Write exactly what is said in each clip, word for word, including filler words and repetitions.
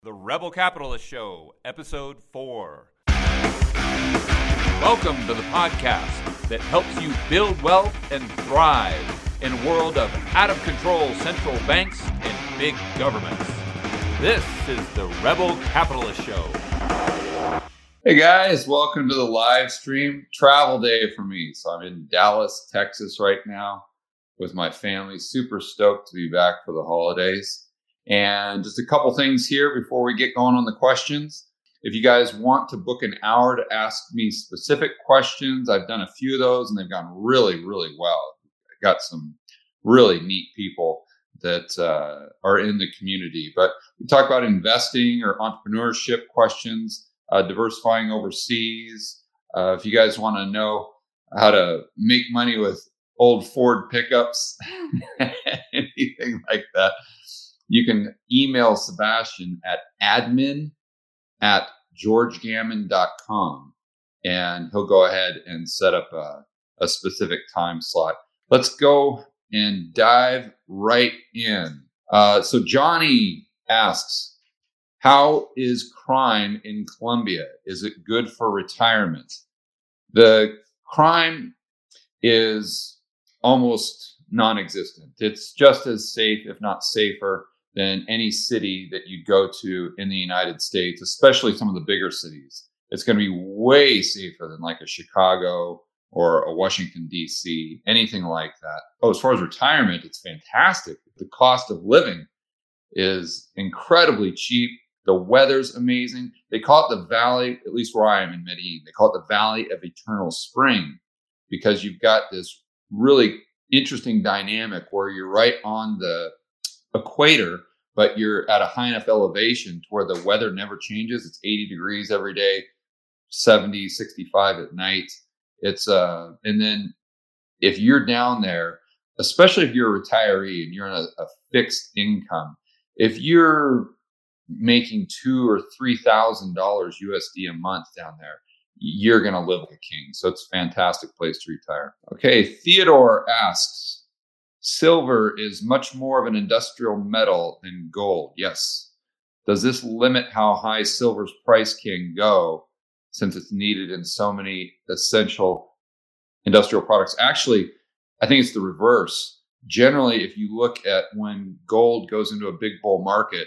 The Rebel Capitalist Show, Episode four. Welcome to the podcast that helps you build wealth and thrive in a world of out-of-control central banks and big governments. This is the Rebel Capitalist Show. Hey guys, welcome to the live stream. Travel day for me. So I'm in Dallas, Texas right now with my family. Super stoked to be back for the holidays. And just a couple things here before we get going on the questions. If you guys want to book an hour to ask me specific questions, I've done a few of those and they've gone really, really well. I got some really neat people that uh, are in the community. But we talk about investing or entrepreneurship questions, uh, diversifying overseas. Uh, if you guys want to know how to make money with old Ford pickups, anything like that, you can email Sebastian at admin at george gammon dot com and he'll go ahead and set up a, a specific time slot. Let's go and dive right in. Uh, so Johnny asks, how is crime in Colombia? Is it good for retirement? The crime is almost non-existent. It's just as safe, if not safer, than any city that you go to in the United States, especially some of the bigger cities. It's going to be way safer than like a Chicago or a Washington, D C, anything like that. Oh, as far as retirement, it's fantastic. The cost of living is incredibly cheap. The weather's amazing. They call it the Valley, at least where I am in Medellin, they call it the Valley of Eternal Spring because you've got this really interesting dynamic where you're right on the equator, but you're at a high enough elevation to where the weather never changes. It's eighty degrees every day, seventy, sixty-five at night. It's uh, and then if you're down there, especially if you're a retiree and you're in a, a fixed income, if you're making two or three thousand dollars U S D a month down there, you're gonna live like a king. So it's a fantastic place to retire. Okay, Theodore asks, silver is much more of an industrial metal than gold. Yes. Does this limit how high silver's price can go since it's needed in so many essential industrial products? Actually, I think it's the reverse. Generally, if you look at when gold goes into a big bull market,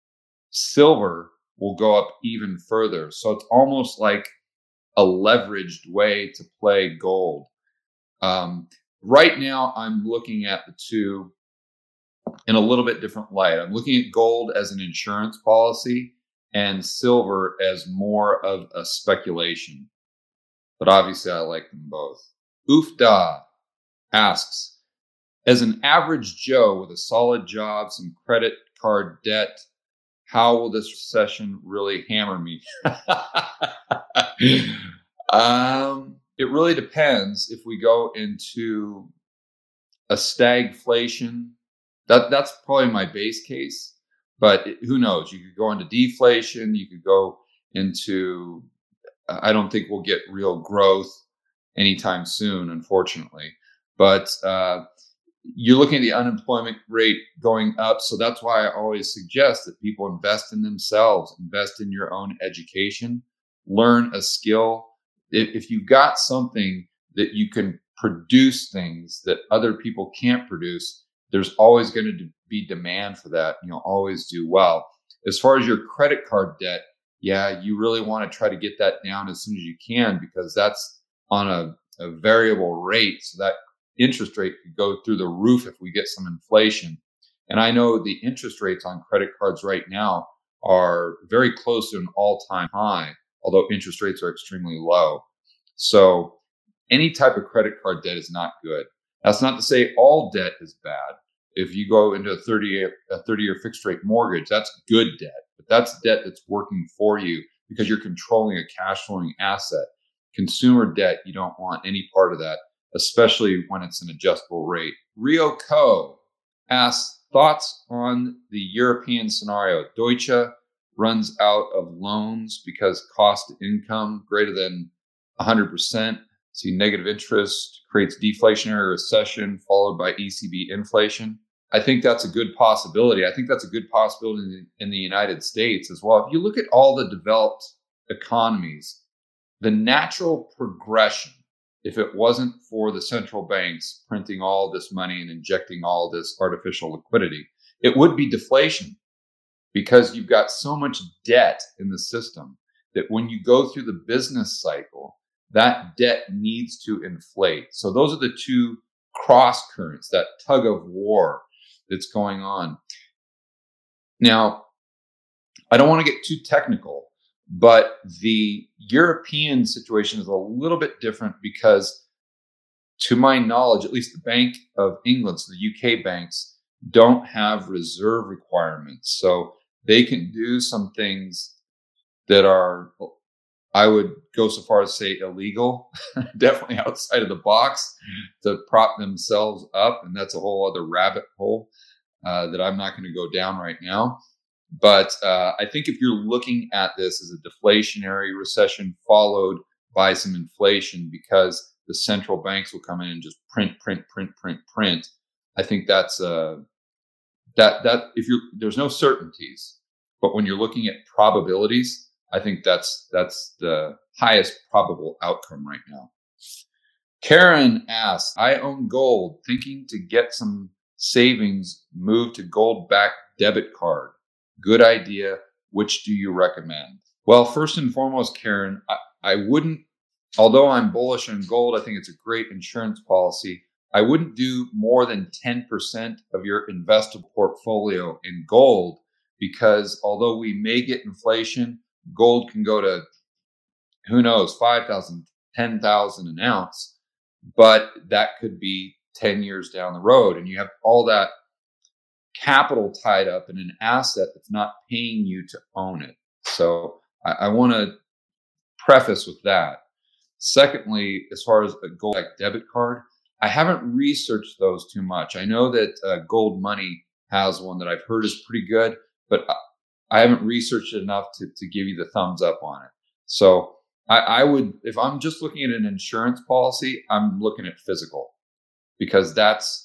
silver will go up even further. So it's almost like a leveraged way to play gold. Um, Right now, I'm looking at the two in a little bit different light. I'm looking at gold as an insurance policy and silver as more of a speculation. But obviously, I like them both. Ufda asks, as an average Joe with a solid job, some credit card debt, how will this recession really hammer me? um... It really depends if we go into a stagflation. That that's probably my base case, but it, who knows? You could go into deflation. You could go into. I don't think we'll get real growth anytime soon, unfortunately. But uh, you're looking at the unemployment rate going up, so that's why I always suggest that people invest in themselves, invest in your own education, learn a skill. If you've got something that you can produce things that other people can't produce, there's always going to be demand for that. And you'll always do well. As far as your credit card debt, yeah, you really want to try to get that down as soon as you can because that's on a, a variable rate. So that interest rate could go through the roof if we get some inflation. And I know the interest rates on credit cards right now are very close to an all-time high, although interest rates are extremely low. So any type of credit card debt is not good. That's not to say all debt is bad. If you go into a thirty-year, a thirty-year fixed rate mortgage, that's good debt. But that's debt that's working for you because you're controlling a cash flowing asset. Consumer debt, you don't want any part of that, especially when it's an adjustable rate. Rio Co asks, thoughts on the European scenario. Deutsche runs out of loans because cost to income greater than one hundred percent. See negative interest, creates deflationary recession followed by E C B inflation. I think that's a good possibility. I think that's a good possibility in the, in the United States as well. If you look at all the developed economies, the natural progression, if it wasn't for the central banks printing all this money and injecting all this artificial liquidity, it would be deflation, because you've got so much debt in the system that when you go through the business cycle, that debt needs to inflate. So those are the two cross currents, that tug of war that's going on. Now, I don't want to get too technical, but the European situation is a little bit different because, to my knowledge, at least the Bank of England, so the U K banks, don't have reserve requirements. So they can do some things that are, I would go so far as to say, illegal, definitely outside of the box, to prop themselves up. And that's a whole other rabbit hole uh, that I'm not going to go down right now. But uh, I think if you're looking at this as a deflationary recession followed by some inflation, because the central banks will come in and just print, print, print, print, print, I think that's uh, that that if you're there's no certainties, but when you're looking at probabilities, I think that's that's the highest probable outcome right now. Karen asks, I own gold, thinking to get some savings, move to gold-backed debit card. Good idea. Which do you recommend? Well, first and foremost, Karen, I, I wouldn't, although I'm bullish on gold, I think it's a great insurance policy. I wouldn't do more than ten percent of your investable portfolio in gold, because although we may get inflation, gold can go to, who knows, five thousand, ten thousand an ounce, but that could be ten years down the road. And you have all that capital tied up in an asset that's not paying you to own it. So I, I want to preface with that. Secondly, as far as a gold-backed debit card, I haven't researched those too much. I know that uh, Gold Money has one that I've heard is pretty good, but I, I haven't researched it enough to, to give you the thumbs up on it. So I, I would, if I'm just looking at an insurance policy, I'm looking at physical, because that's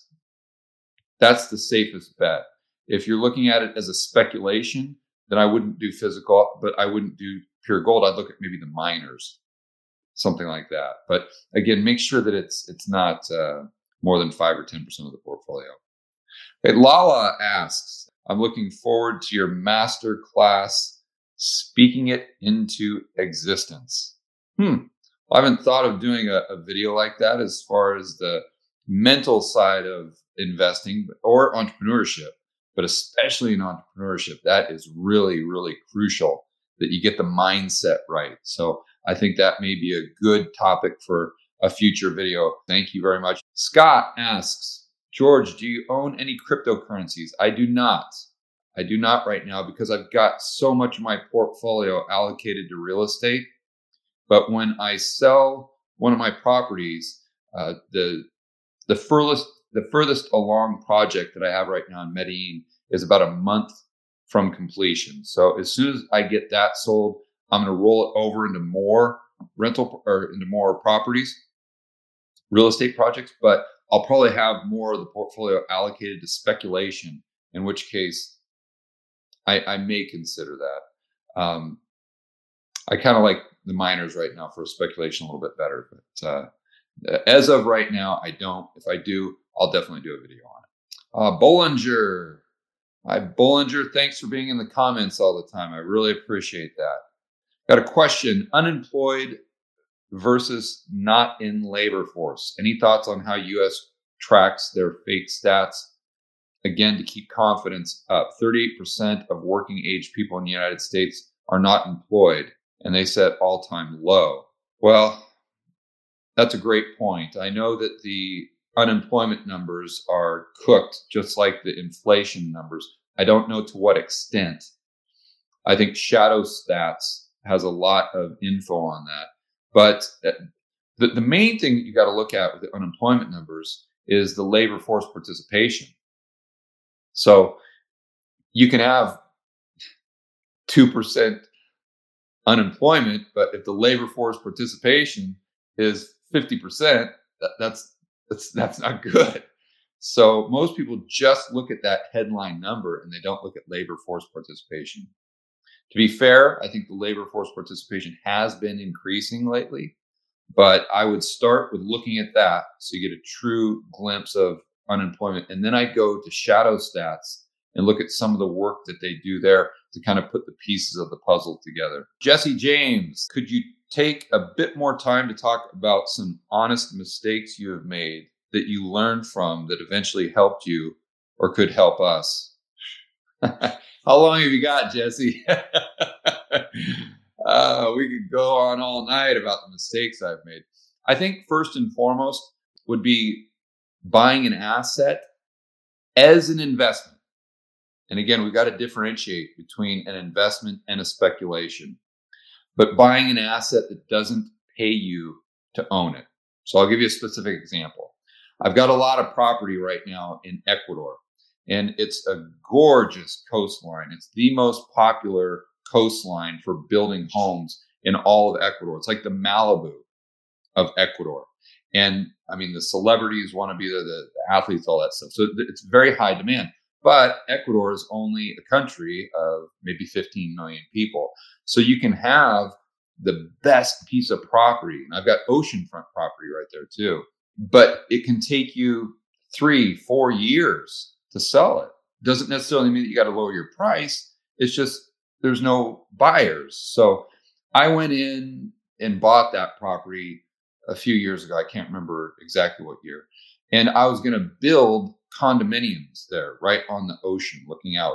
That's the safest bet. If you're looking at it as a speculation, then I wouldn't do physical, but I wouldn't do pure gold. I'd look at maybe the miners, something like that. But again, make sure that it's it's not uh, more than five or ten percent of the portfolio. Okay, Lala asks, I'm looking forward to your master class, speaking it into existence. Hmm. Well, I haven't thought of doing a, a video like that as far as the mental side of investing or entrepreneurship, but especially in entrepreneurship, that is really, really crucial that you get the mindset right. So I think that may be a good topic for a future video. Thank you very much. Scott asks, George, do you own any cryptocurrencies? I do not. I do not right now, because I've got so much of my portfolio allocated to real estate. But when I sell one of my properties, uh, the the furthest the furthest along project that I have right now in Medellin is about a month from completion. So as soon as I get that sold, I'm going to roll it over into more rental or into more properties, real estate projects, but I'll probably have more of the portfolio allocated to speculation, in which case I, I may consider that. Um, I kind of like the miners right now for speculation a little bit better, but uh, as of right now, I don't. If I do, I'll definitely do a video on it. Uh, Bollinger. Hi, Bollinger. Thanks for being in the comments all the time. I really appreciate that. Got a question. Unemployed versus not in labor force. Any thoughts on how U S tracks their fake stats? Again, to keep confidence up. thirty-eight percent of working age people in the United States are not employed, and they set all-time low. Well, that's a great point. I know that the unemployment numbers are cooked just like the inflation numbers. I don't know to what extent. I think Shadow Stats has a lot of info on that. But the, the main thing that you got to look at with the unemployment numbers is the labor force participation. So you can have two percent unemployment, but if the labor force participation is fifty percent, that, that's that's that's not good. So most people just look at that headline number and they don't look at labor force participation. To be fair, I think the labor force participation has been increasing lately, but I would start with looking at that so you get a true glimpse of unemployment. And then I go to shadow stats and look at some of the work that they do there to kind of put the pieces of the puzzle together. Jesse James, could you take a bit more time to talk about some honest mistakes you have made that you learned from that eventually helped you or could help us? How long have you got, Jesse? uh, we could go on all night about the mistakes I've made. I think first and foremost would be buying an asset as an investment. And again, we've got to differentiate between an investment and a speculation. But buying an asset that doesn't pay you to own it. So I'll give you a specific example. I've got a lot of property right now in Ecuador, and it's a gorgeous coastline. It's the most popular coastline for building homes in all of Ecuador. It's like the Malibu of Ecuador. And I mean, the celebrities want to be there, the, the athletes, all that stuff. So it's very high demand. But Ecuador is only a country of maybe fifteen million people. So you can have the best piece of property. And I've got oceanfront property right there too. But it can take you three, four years to sell it. Doesn't necessarily mean that you got to lower your price. It's just there's no buyers. So I went in and bought that property a few years ago. I can't remember exactly what year. And I was going to build condominiums there right on the ocean looking out.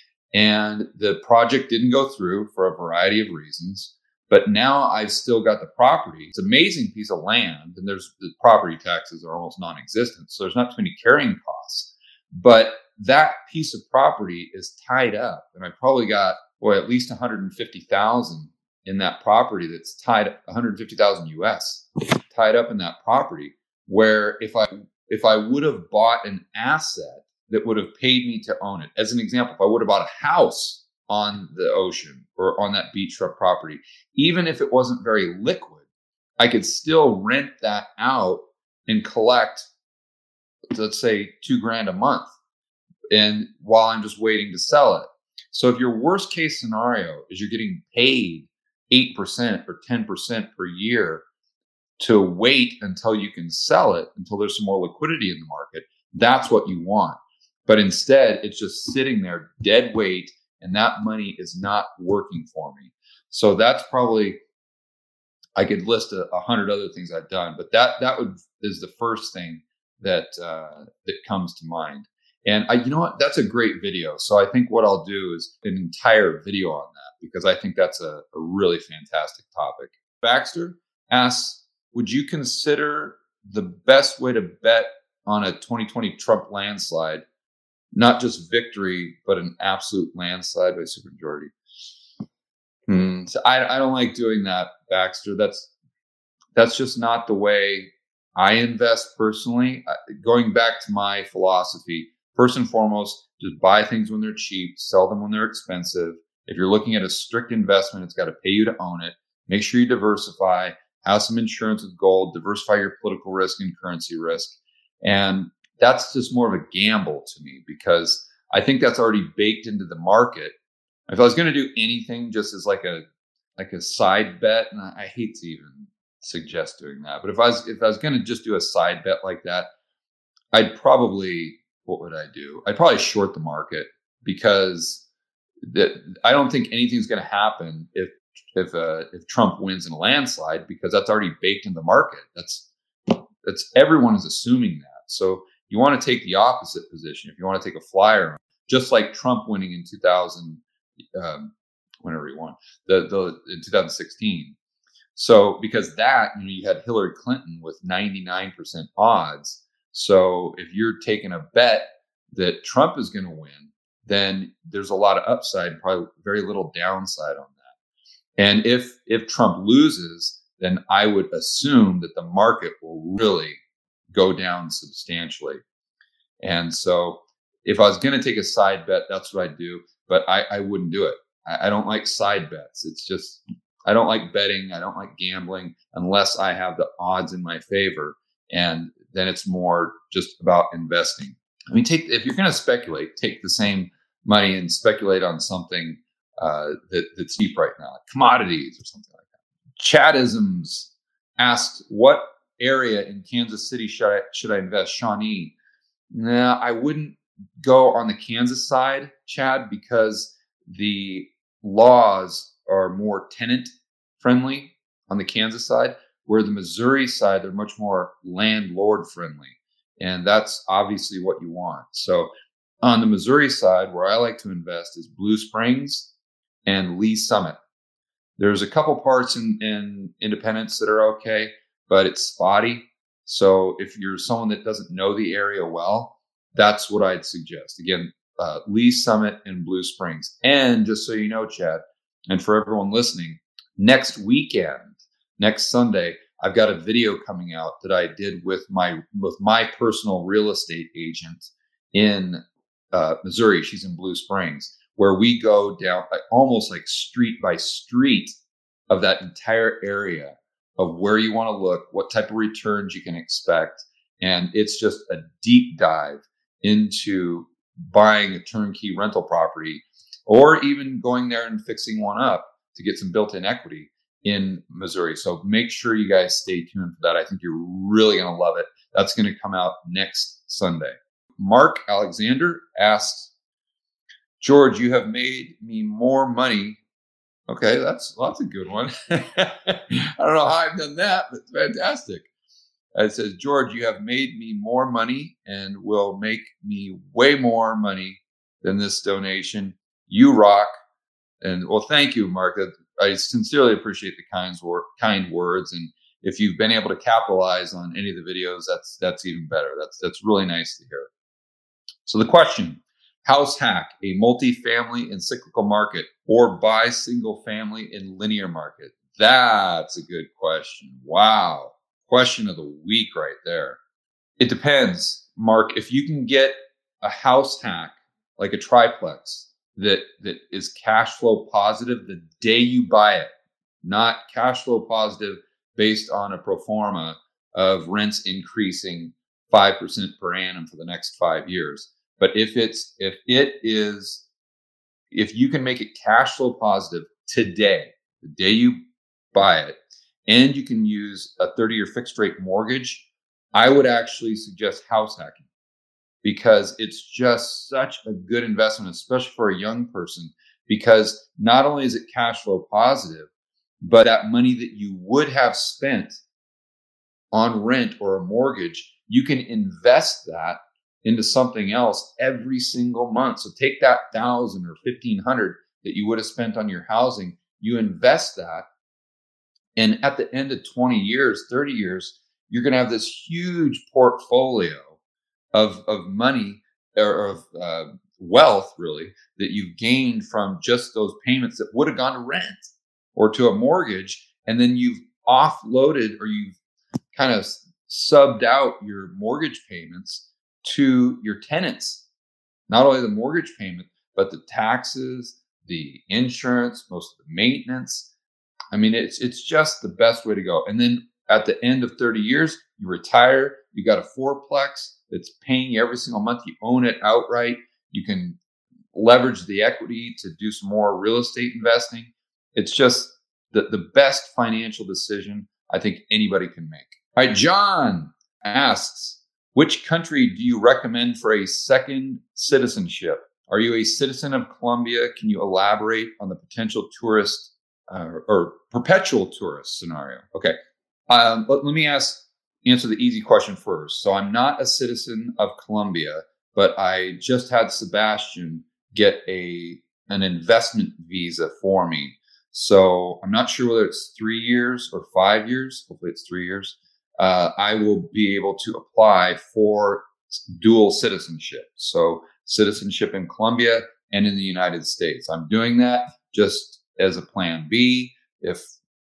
And the project didn't go through for a variety of reasons. But now I've still got the property. It's an amazing piece of land, and there's the property taxes are almost non-existent. So there's not too many carrying costs. But that piece of property is tied up. And I probably got, boy, at least one hundred fifty thousand in that property that's tied up, one hundred fifty thousand U S tied up in that property, where if I if I would have bought an asset that would have paid me to own it, as an example, if I would have bought a house on the ocean or on that beachfront property, even if it wasn't very liquid, I could still rent that out and collect, let's say, two grand a month. And while I'm just waiting to sell it. So if your worst case scenario is you're getting paid eight percent or ten percent per year to wait until you can sell it, until there's some more liquidity in the market, that's what you want. But instead, it's just sitting there dead weight, and that money is not working for me. So that's probably, I could list a, a hundred other things I've done, but that that would is the first thing that uh, that comes to mind. And I, you know what? That's a great video. So I think what I'll do is an entire video on that, because I think that's a, a really fantastic topic. Baxter asks, would you consider the best way to bet on a twenty twenty Trump landslide, not just victory, but an absolute landslide by supermajority? Hmm. So I, I don't like doing that, Baxter. That's that's just not the way I invest personally. Going back to my philosophy, first and foremost, just buy things when they're cheap, sell them when they're expensive. If you're looking at a strict investment, it's got to pay you to own it. Make sure you diversify, have some insurance with gold, diversify your political risk and currency risk. And that's just more of a gamble to me, because I think that's already baked into the market. If I was going to do anything just as like a like a side bet, and I, I hate to even suggest doing that, but if I was if I was going to just do a side bet like that, I'd probably, what would I do? I'd probably short the market, because that I don't think anything's going to happen if if uh, if Trump wins in a landslide, because that's already baked in the market. That's that's everyone is assuming that. So you want to take the opposite position. If you want to take a flyer, just like Trump winning in two thousand, um, whenever he won, the the in two thousand sixteen. So because that, you know, you had Hillary Clinton with ninety-nine percent odds. So if you're taking a bet that Trump is going to win, then there's a lot of upside, probably very little downside on that. And if if Trump loses, then I would assume that the market will really go down substantially. And so if I was going to take a side bet, that's what I'd do. But I, I wouldn't do it. I, I don't like side bets. It's just, I don't like betting. I don't like gambling unless I have the odds in my favor. And then it's more just about investing. I mean, take if you're going to speculate, take the same money and speculate on something uh, that, that's cheap right now, like commodities or something like that. Chadisms asks, what area in Kansas City should I, should I invest? Shawnee. Nah, I wouldn't go on the Kansas side, Chad, because the laws are more tenant friendly on the Kansas side, where the Missouri side, they're much more landlord friendly. And that's obviously what you want. So on the Missouri side, where I like to invest is Blue Springs and Lee Summit. There's a couple parts in, in Independence that are okay, but it's spotty. So if you're someone that doesn't know the area well, that's what I'd suggest. Again, uh, Lee Summit and Blue Springs. And just so you know, Chad, and for everyone listening, next weekend, next Sunday, I've got a video coming out that I did with my with my personal real estate agent in uh, Missouri. She's in Blue Springs, where we go down like, almost like street by street of that entire area of where you want to look, what type of returns you can expect. And it's just a deep dive into buying a turnkey rental property, or even going there and fixing one up to get some built-in equity in Missouri. So make sure you guys stay tuned for that. I think you're really going to love it. That's going to come out next Sunday. Mark Alexander asks, George, you have made me more money. Okay, that's, well, that's a good one. I don't know how I've done that, but it's fantastic. It says, George, you have made me more money and will make me way more money than this donation. You rock. And well, thank you, Mark. I sincerely appreciate the kind, kind words. And if you've been able to capitalize on any of the videos, that's that's even better. That's that's really nice to hear. So the question, house hack, a multifamily in cyclical market or buy single family in linear market? That's a good question. Wow. Question of the week right there. It depends, Mark. If you can get a house hack like a triplex that that is cash flow positive the day you buy it, not cash flow positive based on a pro forma of rents increasing five percent per annum for the next five years. But if it's if it is if you can make it cash flow positive today, the day you buy it, and you can use a thirty-year fixed rate mortgage, I would actually suggest house hacking, because it's just such a good investment, especially for a young person, because not only is it cash flow positive, but that money that you would have spent on rent or a mortgage, you can invest that into something else every single month. So take that thousand or fifteen hundred that you would have spent on your housing, you invest that. And at the end of twenty years, thirty years, you're going to have this huge portfolio of, of money or of uh, wealth, really, that you've gained from just those payments that would have gone to rent or to a mortgage. And then you've offloaded, or you've kind of subbed out your mortgage payments to your tenants. Not only the mortgage payment, but the taxes, the insurance, most of the maintenance. I mean, it's it's just the best way to go. And then at the end of thirty years, you retire, you got a fourplex that's paying you every single month. You own it outright. You can leverage the equity to do some more real estate investing. It's just the, the best financial decision I think anybody can make. All right, John asks, which country do you recommend for a second citizenship? Are you a citizen of Colombia? Can you elaborate on the potential tourist uh, or perpetual tourist scenario? Okay, um, let, let me ask, answer the easy question first. So I'm not a citizen of Colombia, but I just had Sebastian get a an investment visa for me. So I'm not sure whether it's three years or five years. Hopefully it's three years. Uh, I will be able to apply for dual citizenship. So citizenship in Colombia and in the United States. I'm doing that just as a plan B. If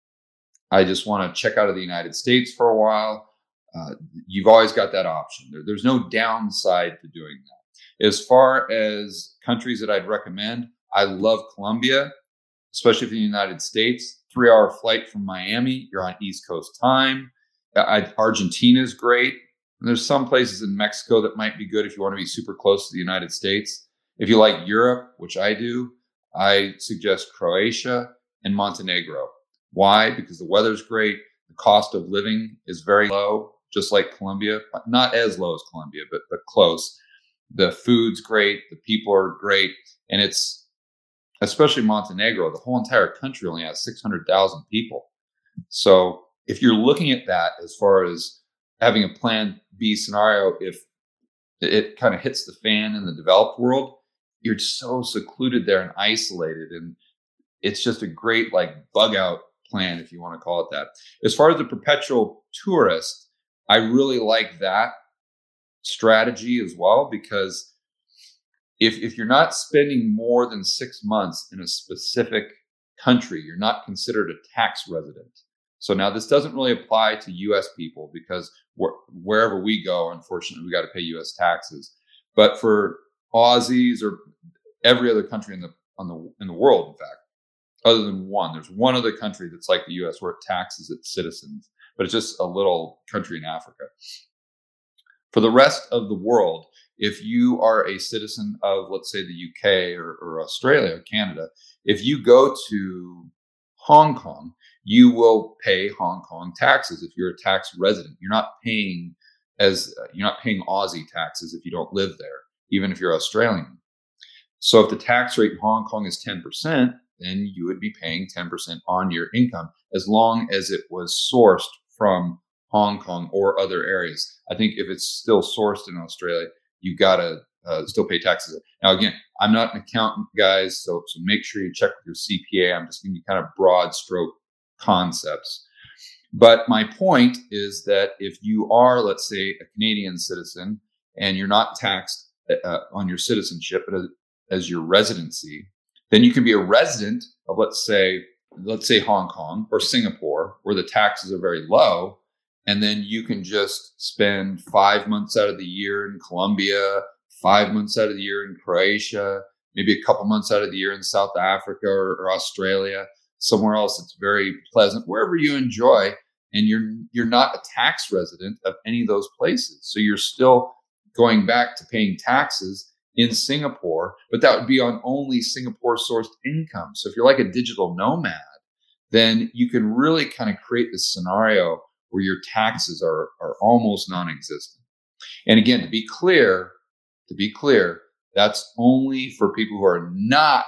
I just want to check out of the United States for a while, uh, you've always got that option. There, there's no downside to doing that. As far as countries that I'd recommend, I love Colombia, especially for the United States. Three hour flight from Miami. You're on East Coast time. I, Argentina is great. And there's some places in Mexico that might be good if you want to be super close to the United States. If you like Europe, which I do, I suggest Croatia and Montenegro. Why? Because the weather's great. The cost of living is very low, just like Colombia. Not as low as Colombia, but, but close. The food's great. The people are great. And it's, especially Montenegro, the whole entire country only has six hundred thousand people. So if you're looking at that as far as having a plan B scenario, if it kind of hits the fan in the developed world, you're so secluded there and isolated. And it's just a great like bug out plan, if you want to call it that. As far as the perpetual tourist, I really like that strategy as well, because if if you're not spending more than six months in a specific country, you're not considered a tax resident. So now this doesn't really apply to U S people, because wh- wherever we go, unfortunately, we got to pay U S taxes. But for Aussies or every other country in the on the in the world, in fact, other than one, there's one other country that's like the U S where it taxes its citizens, but it's just a little country in Africa. For the rest of the world, if you are a citizen of, let's say, the U K or, or Australia or Canada, if you go to Hong Kong, you will pay Hong Kong taxes if you're a tax resident. You're not paying as uh, you're not paying Aussie taxes if you don't live there, even if you're Australian. So if the tax rate in Hong Kong is ten percent, then you would be paying ten percent on your income, as long as it was sourced from Hong Kong or other areas. I think if it's still sourced in Australia, you gotta uh, still pay taxes. Now, again, I'm not an accountant, guys, so so make sure you check with your C P A. I'm just giving you kind of broad stroke concepts. But my point is that if you are, let's say, a Canadian citizen and you're not taxed uh, on your citizenship, but as, as your residency, then you can be a resident of, let's say, let's say Hong Kong or Singapore, where the taxes are very low. And then you can just spend five months out of the year in Colombia, five months out of the year in Croatia, maybe a couple months out of the year in South Africa or, or Australia, somewhere else that's very pleasant, wherever you enjoy. And you're you're not a tax resident of any of those places. So you're still going back to paying taxes in Singapore, but that would be on only Singapore sourced income. So if you're like a digital nomad, then you can really kind of create this scenario where your taxes are, are almost non-existent. And again, to be clear, to be clear, that's only for people who are not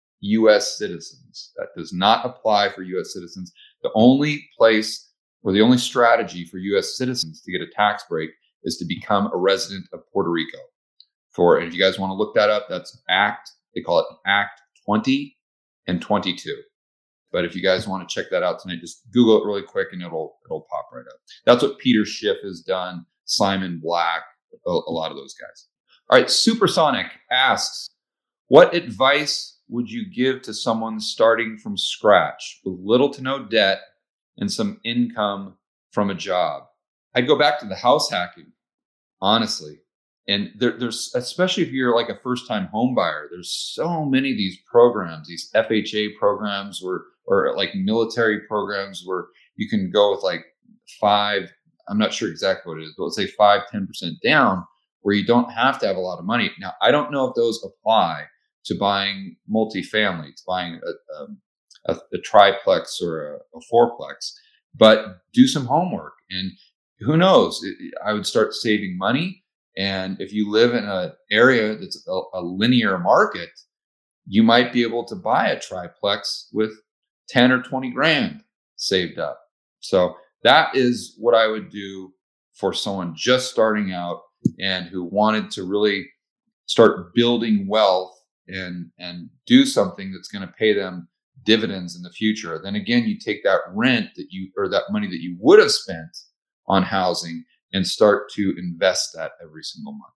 U S citizens. That does not apply for U S citizens. The only place or the only strategy for U S citizens to get a tax break is to become a resident of Puerto Rico. For, and if you guys want to look that up, that's Act, they call it Act twenty and twenty-two. But if you guys want to check that out tonight, just Google it really quick and it'll it'll pop right up. That's what Peter Schiff has done, Simon Black, a, a lot of those guys. All right, Supersonic asks, what advice would you give to someone starting from scratch with little to no debt and some income from a job? I'd go back to the house hacking, honestly. And there, there's, especially if you're like a first-time home buyer, there's so many of these programs, these F H A programs or, or like military programs where you can go with like five, I'm not sure exactly what it is, but let's say five, ten percent down, where you don't have to have a lot of money. Now, I don't know if those apply to buying multifamily, to buying a, a, a triplex or a, a fourplex, but do some homework. And who knows, I would start saving money. And if you live in an area that's a, a linear market, you might be able to buy a triplex with ten or twenty grand saved up. So that is what I would do for someone just starting out and who wanted to really start building wealth and, and do something that's going to pay them dividends in the future. Then again, you take that rent that you, or that money that you would have spent on housing and start to invest that every single month.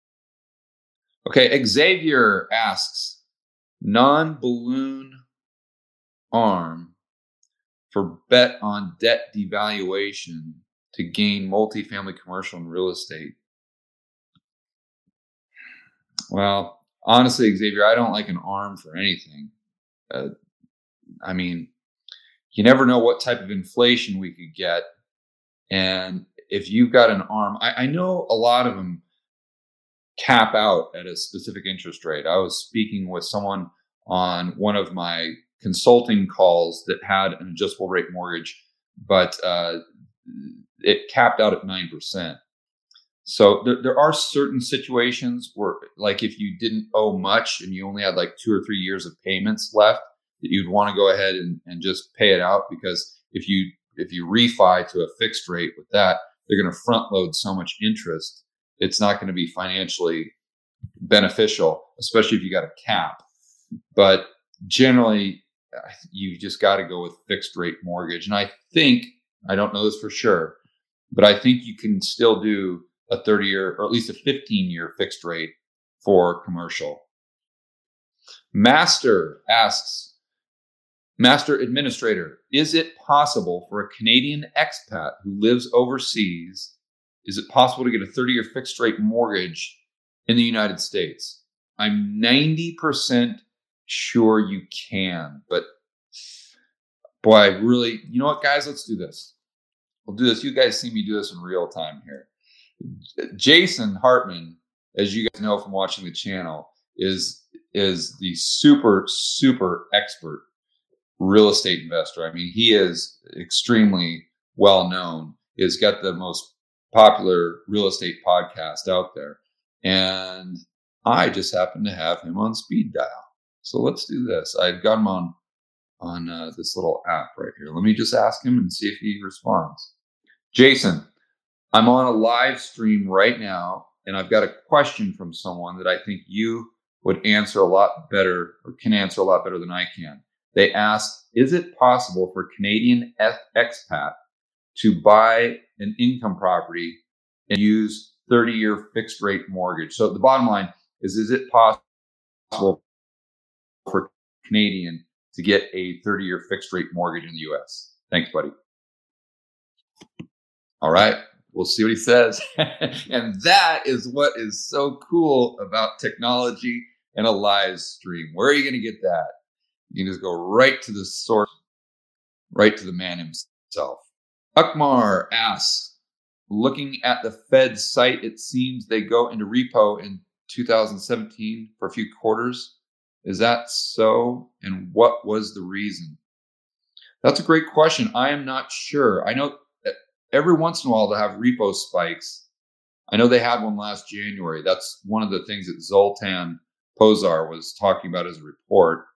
Okay, Xavier asks, non-balloon arm for bet on debt devaluation to gain multifamily, commercial, and real estate. Well, honestly, Xavier, I don't like an arm for anything. Uh, I mean, you never know what type of inflation we could get. And if you've got an arm, I, I know a lot of them cap out at a specific interest rate. I was speaking with someone on one of my consulting calls that had an adjustable rate mortgage, but uh, it capped out at nine percent. So there, there are certain situations where, like if you didn't owe much and you only had like two or three years of payments left, that you'd want to go ahead and, and just pay it out, because if you if you refi to a fixed rate with that, they're going to front load so much interest. It's not going to be financially beneficial, especially if you got a cap. But generally, you just got to go with fixed rate mortgage. And I think, I don't know this for sure, but I think you can still do a thirty year or at least a fifteen year fixed rate for commercial. Master asks, Master Administrator, is it possible for a Canadian expat who lives overseas, is it possible to get a thirty year fixed rate mortgage in the United States? I'm ninety percent sure you can, but boy, I really, you know what, guys, let's do this. We'll do this. You guys see me do this in real time here. Jason Hartman, as you guys know from watching the channel, is, is the super, super expert real estate investor. I mean, he is extremely well known. He's got the most popular real estate podcast out there. And I just happen to have him on speed dial. So let's do this. I've got him on, on uh, this little app right here. Let me just ask him and see if he responds. Jason, I'm on a live stream right now, and I've got a question from someone that I think you would answer a lot better, or can answer a lot better than I can. They asked, is it possible for Canadian expat to buy an income property and use thirty year fixed rate mortgage? So the bottom line is, is it possible for Canadian to get a thirty year fixed rate mortgage in the U S? Thanks, buddy. All right. We'll see what he says. And that is what is so cool about technology and a live stream. Where are you going to get that? You can just go right to the source, right to the man himself. Akmar asks, looking at the Fed site, it seems they go into repo in two thousand seventeen for a few quarters. Is that so? And what was the reason? That's a great question. I am not sure. I know that every once in a while they have repo spikes. I know they had one last January. That's one of the things that Zoltan Pozar was talking about as a report.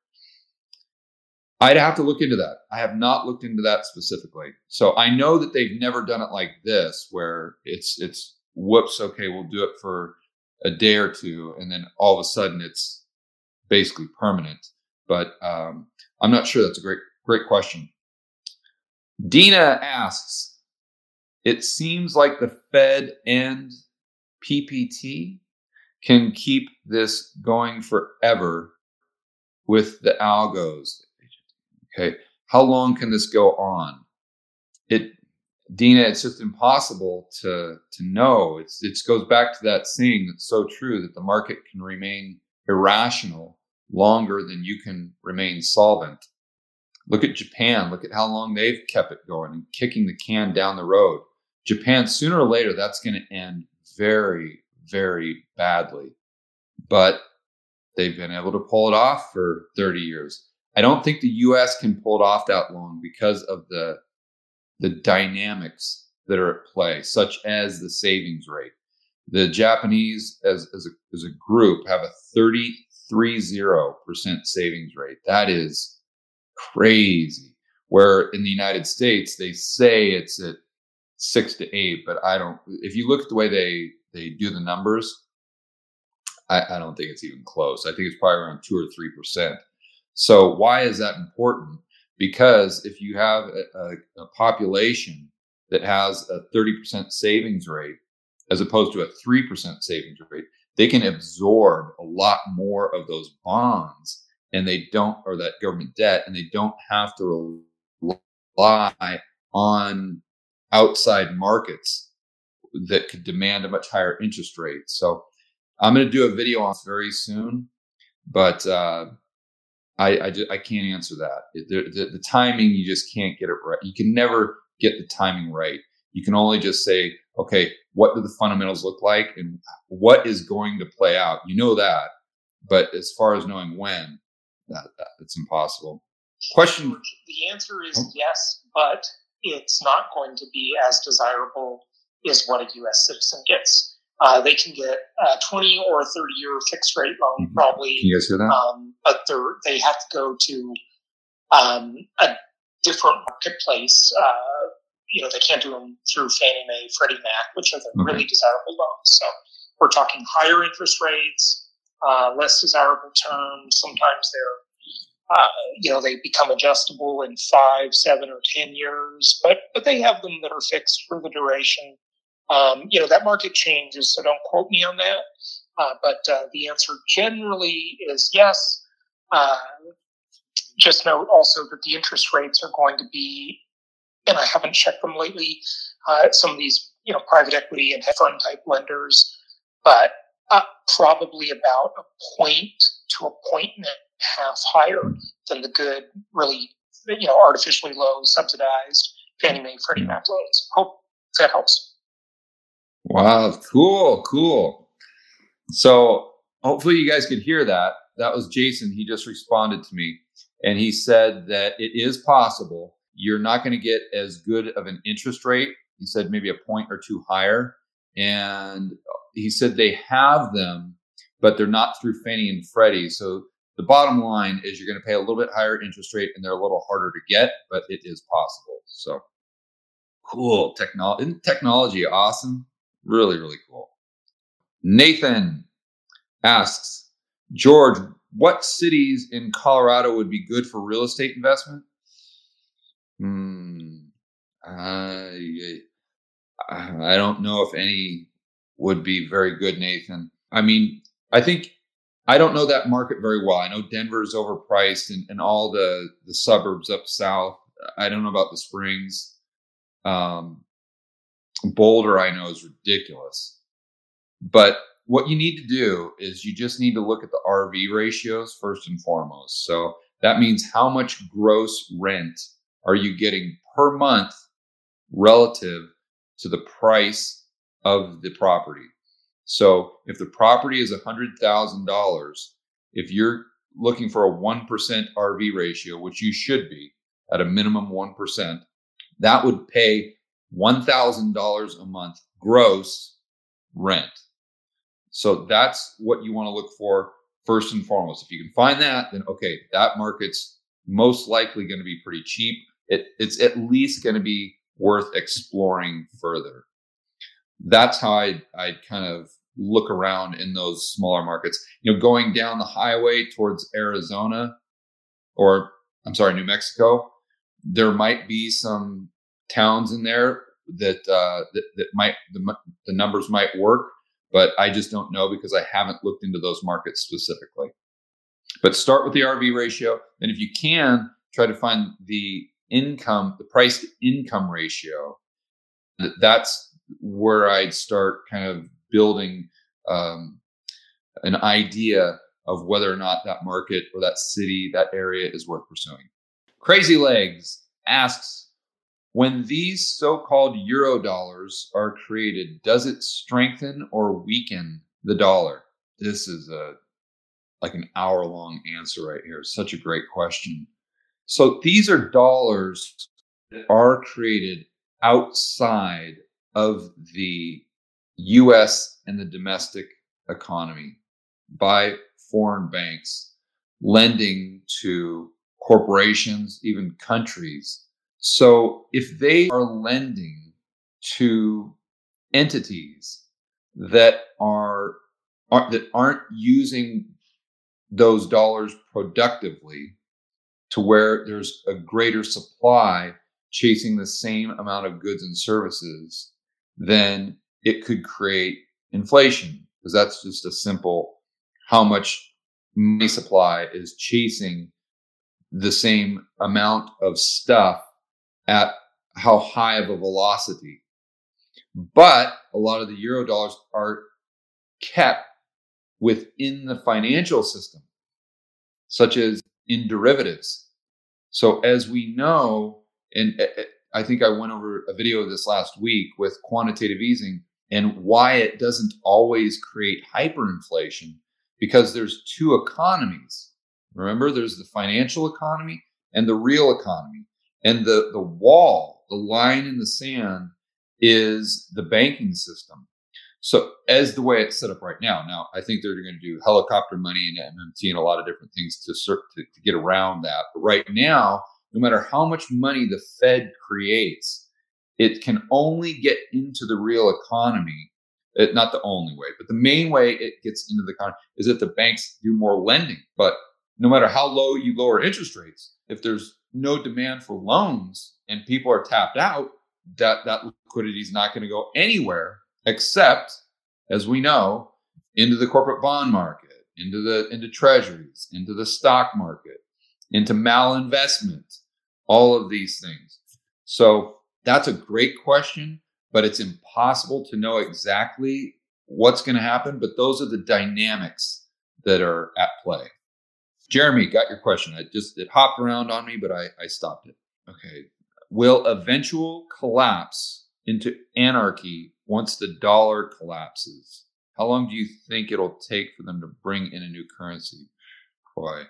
I'd have to look into that. I have not looked into that specifically. So I know that they've never done it like this, where it's, it's whoops, okay, we'll do it for a day or two, and then all of a sudden it's basically permanent. But um, I'm not sure. That's a great, great question. Dina asks, it seems like the Fed and P P T can keep this going forever with the algos. Okay, how long can this go on? It, Dina, it's just impossible to to know. It's it goes back to that saying that's so true, that the market can remain irrational longer than you can remain solvent. Look at Japan. Look at how long they've kept it going and kicking the can down the road. Japan, sooner or later, that's going to end very, very badly. But they've been able to pull it off for thirty years. I don't think the U S can pull it off that long because of the the dynamics that are at play, such as the savings rate. The Japanese, as as a, as a group, have a thirty-three percent savings rate. That is crazy. Where in the United States, they say it's at six to eight, but I don't. If you look at the way they they do the numbers, I, I don't think it's even close. I think it's probably around two or three percent. So why is that important? Because if you have a, a, a population that has a thirty percent savings rate, as opposed to a three percent savings rate, they can absorb a lot more of those bonds, and they don't, or that government debt, and they don't have to rely on outside markets that could demand a much higher interest rate. So I'm going to do a video on this very soon, but uh, I, I, I can't answer that. The, the, the timing, you just can't get it right. You can never get the timing right. You can only just say, okay, what do the fundamentals look like and what is going to play out? You know that. But as far as knowing when, that, that it's impossible. Question. The answer is oh. yes, but it's not going to be as desirable as what a U S citizen gets. Uh, they can get a twenty or thirty year fixed rate loan, mm-hmm. probably. Can you guys hear that? Um, but they're, they have to go to um, a different marketplace. Uh, you know, they can't do them through Fannie Mae, Freddie Mac, which are the okay. really desirable loans. So we're talking higher interest rates, uh, less desirable terms. Sometimes they're, uh, you know, they become adjustable in five, seven, or ten years, but but they have them that are fixed for the duration. Um, you know, that market changes, so don't quote me on that. Uh, but uh, the answer generally is yes. Uh, just note also that the interest rates are going to be, and I haven't checked them lately, uh, some of these, you know, private equity and hedge fund type lenders, but uh, probably about a point to a point and a half higher than the good, really, you know, artificially low subsidized Fannie Mae, Freddie Mac loans. Hope that helps. Wow, cool, cool. So hopefully you guys could hear that. That was Jason. He just responded to me and he said that it is possible. You're not going to get as good of an interest rate. He said maybe a point or two higher. And he said they have them, but they're not through Fannie and Freddie. So the bottom line is you're going to pay a little bit higher interest rate and they're a little harder to get, but it is possible. So cool. Technology, isn't technology awesome? Really, really cool. Nathan asks, George, what cities in Colorado would be good for real estate investment? Hmm. I, I don't know if any would be very good, Nathan. I mean, I think I don't know that market very well. I know Denver is overpriced and, and all the, the suburbs up south. I don't know about the Springs. Um, Boulder, I know, is ridiculous. But what you need to do is you just need to look at the R V ratios first and foremost. So that means how much gross rent are you getting per month relative to the price of the property. So if the property is one hundred thousand dollars, if you're looking for a one percent R V ratio, which you should be at a minimum one percent, that would pay one thousand dollars a month gross rent. So that's what you want to look for first and foremost. If you can find that, then okay, that market's most likely going to be pretty cheap. It, it's at least going to be worth exploring further. That's how I'd, I'd kind of look around in those smaller markets. You know, going down the highway towards Arizona, or I'm sorry, New Mexico, there might be some towns in there that uh, that, that might the, the numbers might work, but I just don't know because I haven't looked into those markets specifically. But start with the R V ratio, and if you can, try to find the income, the price to income ratio. That's where I'd start kind of building um, an idea of whether or not that market or that city, that area is worth pursuing. Crazy Legs asks, when these so-called euro dollars are created, does it strengthen or weaken the dollar? This is a like an hour-long answer right here. Such a great question. So these are dollars that are created outside of the U S and the domestic economy by foreign banks lending to corporations, even countries. So if they are lending to entities that are, are that aren't using those dollars productively to where there's a greater supply chasing the same amount of goods and services, then it could create inflation, because that's just a simple how much money supply is chasing the same amount of stuff at how high of a velocity. But a lot of the euro dollars are kept within the financial system, such as in derivatives. So as we know, and I think I went over a video of this last week with quantitative easing and why it doesn't always create hyperinflation, because there's two economies. Remember, there's the financial economy and the real economy. And the, the wall, the line in the sand, is the banking system. So as the way it's set up right now, now I think they're going to do helicopter money and M M T and a lot of different things to, to, to get around that. But right now, no matter how much money the Fed creates, it can only get into the real economy. It, not the only way, but the main way it gets into the economy is if the banks do more lending. But no matter how low you lower interest rates, if there's no demand for loans and people are tapped out, that, that liquidity is not going to go anywhere except, as we know, into the corporate bond market, into the into treasuries, into the stock market, into malinvestment, all of these things. So that's a great question, but it's impossible to know exactly what's going to happen. But those are the dynamics that are at play. Jeremy, got your question. I just, it hopped around on me, but I, I stopped it. Okay. Will eventual collapse into anarchy once the dollar collapses? How long do you think it'll take for them to bring in a new currency? Boy,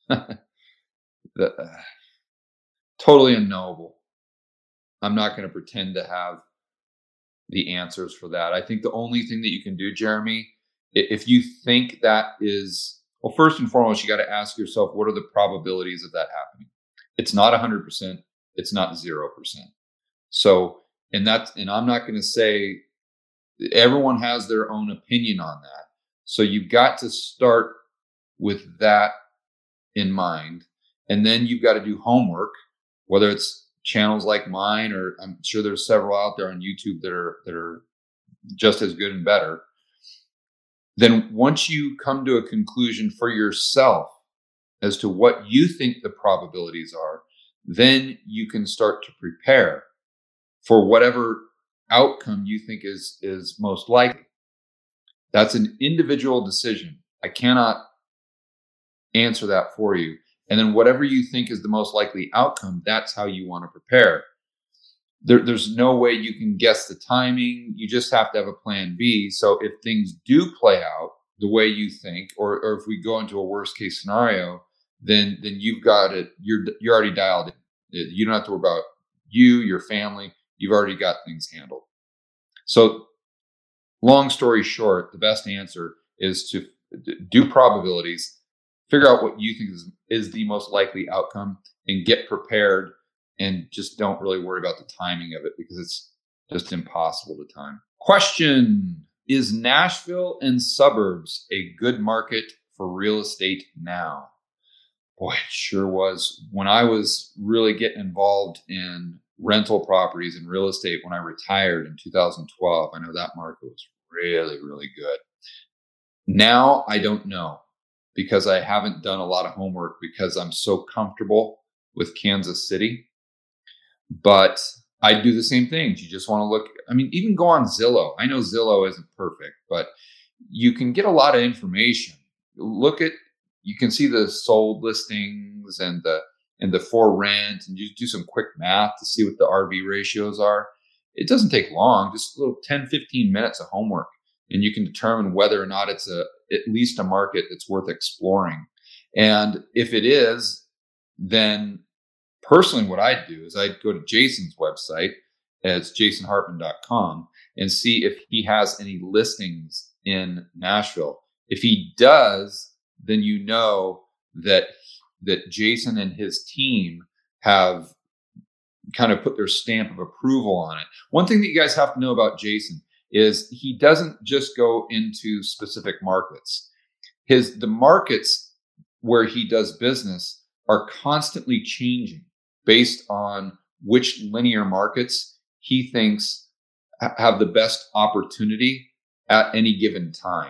the, uh, totally unknowable. I'm not going to pretend to have the answers for that. I think the only thing that you can do, Jeremy, if you think that is, well, first and foremost, you got to ask yourself, what are the probabilities of that happening? It's not one hundred percent. It's not zero percent. So, and that's, and I'm not going to say everyone has their own opinion on that. So you've got to start with that in mind. And then you've got to do homework, whether it's channels like mine, or I'm sure there's several out there on YouTube that are, that are just as good and better. Then once you come to a conclusion for yourself as to what you think the probabilities are, then you can start to prepare for whatever outcome you think is, is most likely. That's an individual decision. I cannot answer that for you. And then whatever you think is the most likely outcome, that's how you want to prepare. There, there's no way you can guess the timing. You just have to have a plan B. So if things do play out the way you think, or, or if we go into a worst case scenario, then then you've got it. You're you're already dialed in. You don't have to worry about you, your family. You've already got things handled. So long story short, the best answer is to do probabilities, figure out what you think is, is the most likely outcome, and get prepared, and just don't really worry about the timing of it, because it's just impossible to time. Question: is Nashville and suburbs a good market for real estate now? Boy, it sure was. When I was really getting involved in rental properties and real estate when I retired in two thousand twelve, I know that market was really, really good. Now, I don't know, because I haven't done a lot of homework, because I'm so comfortable with Kansas City. But I do the same things. You just want to look, I mean, even go on Zillow. I know Zillow isn't perfect, but you can get a lot of information. Look at, you can see the sold listings and the and the for rent, and you do some quick math to see what the R V ratios are. It doesn't take long, just a little ten, fifteen minutes of homework, and you can determine whether or not it's a at least a market that's worth exploring. And if it is, then personally what I'd do is I'd go to Jason's website, it's jason hartman dot com, and see if he has any listings in Nashville. If he does, then you know that that Jason and his team have kind of put their stamp of approval on it. One thing that you guys have to know about Jason is he doesn't just go into specific markets. His the markets where he does business are constantly changing based on which linear markets he thinks have the best opportunity at any given time.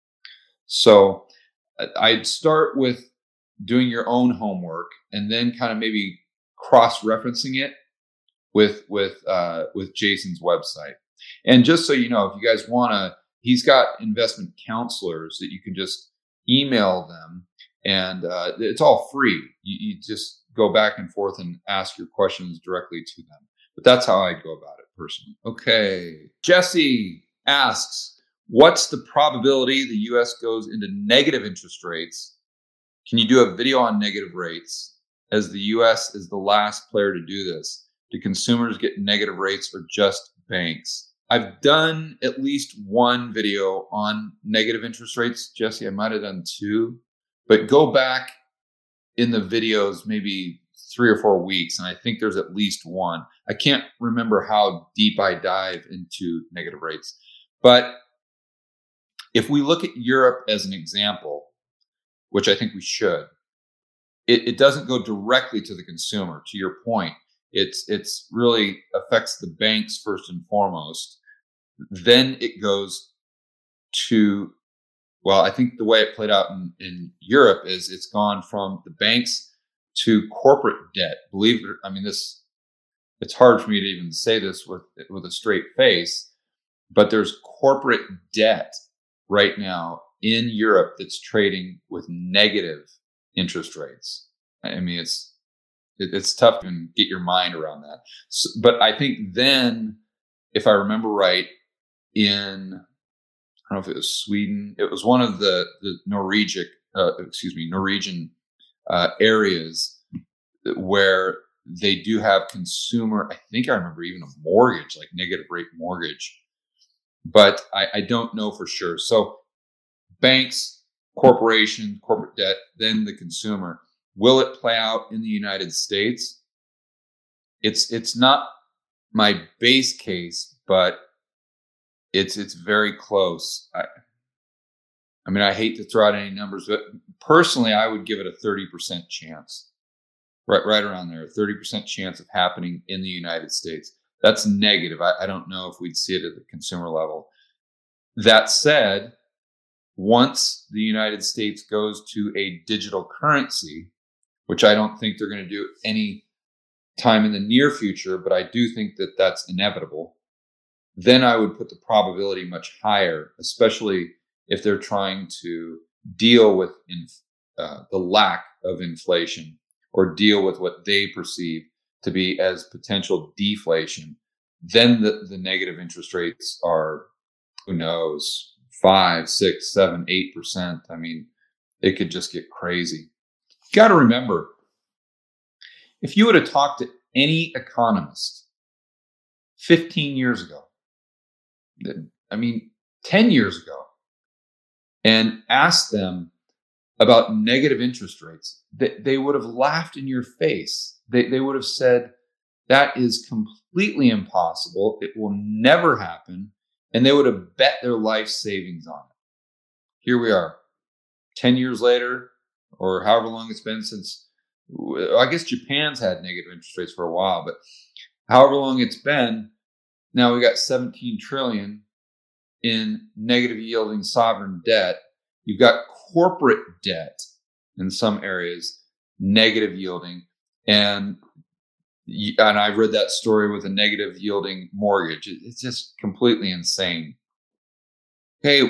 So I'd start with doing your own homework, and then kind of maybe cross-referencing it with with uh, with Jason's website. And just so you know, if you guys want to, he's got investment counselors that you can just email them, and uh, it's all free. You, you just go back and forth and ask your questions directly to them. But that's how I'd go about it personally. Okay. Jesse asks, what's the probability the U S goes into negative interest rates? Can you do a video on negative rates, as the U S is the last player to do this? Do consumers get negative rates or just banks? I've done at least one video on negative interest rates, Jesse. I might have done two, but go back in the videos maybe three or four weeks, and I think there's at least one. I can't remember how deep I dive into negative rates, but if we look at Europe as an example, which I think we should, it, it doesn't go directly to the consumer. To your point, it's it's really affects the banks first and foremost. Then it goes to, well, I think the way it played out in, in Europe is it's gone from the banks to corporate debt. Believe it, I mean, this, it's hard for me to even say this with, with a straight face, but there's corporate debt right now in Europe that's trading with negative interest rates. I mean, it's, it, it's tough to even get your mind around that. So, but I think then, if I remember right, in, I don't know if it was Sweden, it was one of the, the Norwegian, uh, excuse me, Norwegian uh, areas where they do have consumer, I think I remember even a mortgage, like negative rate mortgage, but I, I don't know for sure. So banks, corporation, corporate debt, then the consumer. Will it play out in the United States? It's, it's not my base case, but It's it's very close. I, I mean, I hate to throw out any numbers, but personally, I would give it a thirty percent chance, right, right around there, a thirty percent chance of happening in the United States. That's negative. I, I don't know if we'd see it at the consumer level. That said, once the United States goes to a digital currency, which I don't think they're going to do any time in the near future, but I do think that that's inevitable, then I would put the probability much higher, especially if they're trying to deal with inf- uh, the lack of inflation or deal with what they perceive to be as potential deflation. Then the, the negative interest rates are, who knows, five, six, seven, eight percent. I mean, it could just get crazy. You got to remember, if you would have talked to any economist fifteen years ago, I mean, ten years ago, and asked them about negative interest rates, they, they would have laughed in your face. They, they would have said, that is completely impossible. It will never happen. And they would have bet their life savings on it. Here we are, ten years later, or however long it's been since, I guess Japan's had negative interest rates for a while, but however long it's been, now we got seventeen trillion in negative yielding sovereign debt. You've got corporate debt in some areas, negative yielding. And, and I read that story with a negative yielding mortgage. It's just completely insane. Hey,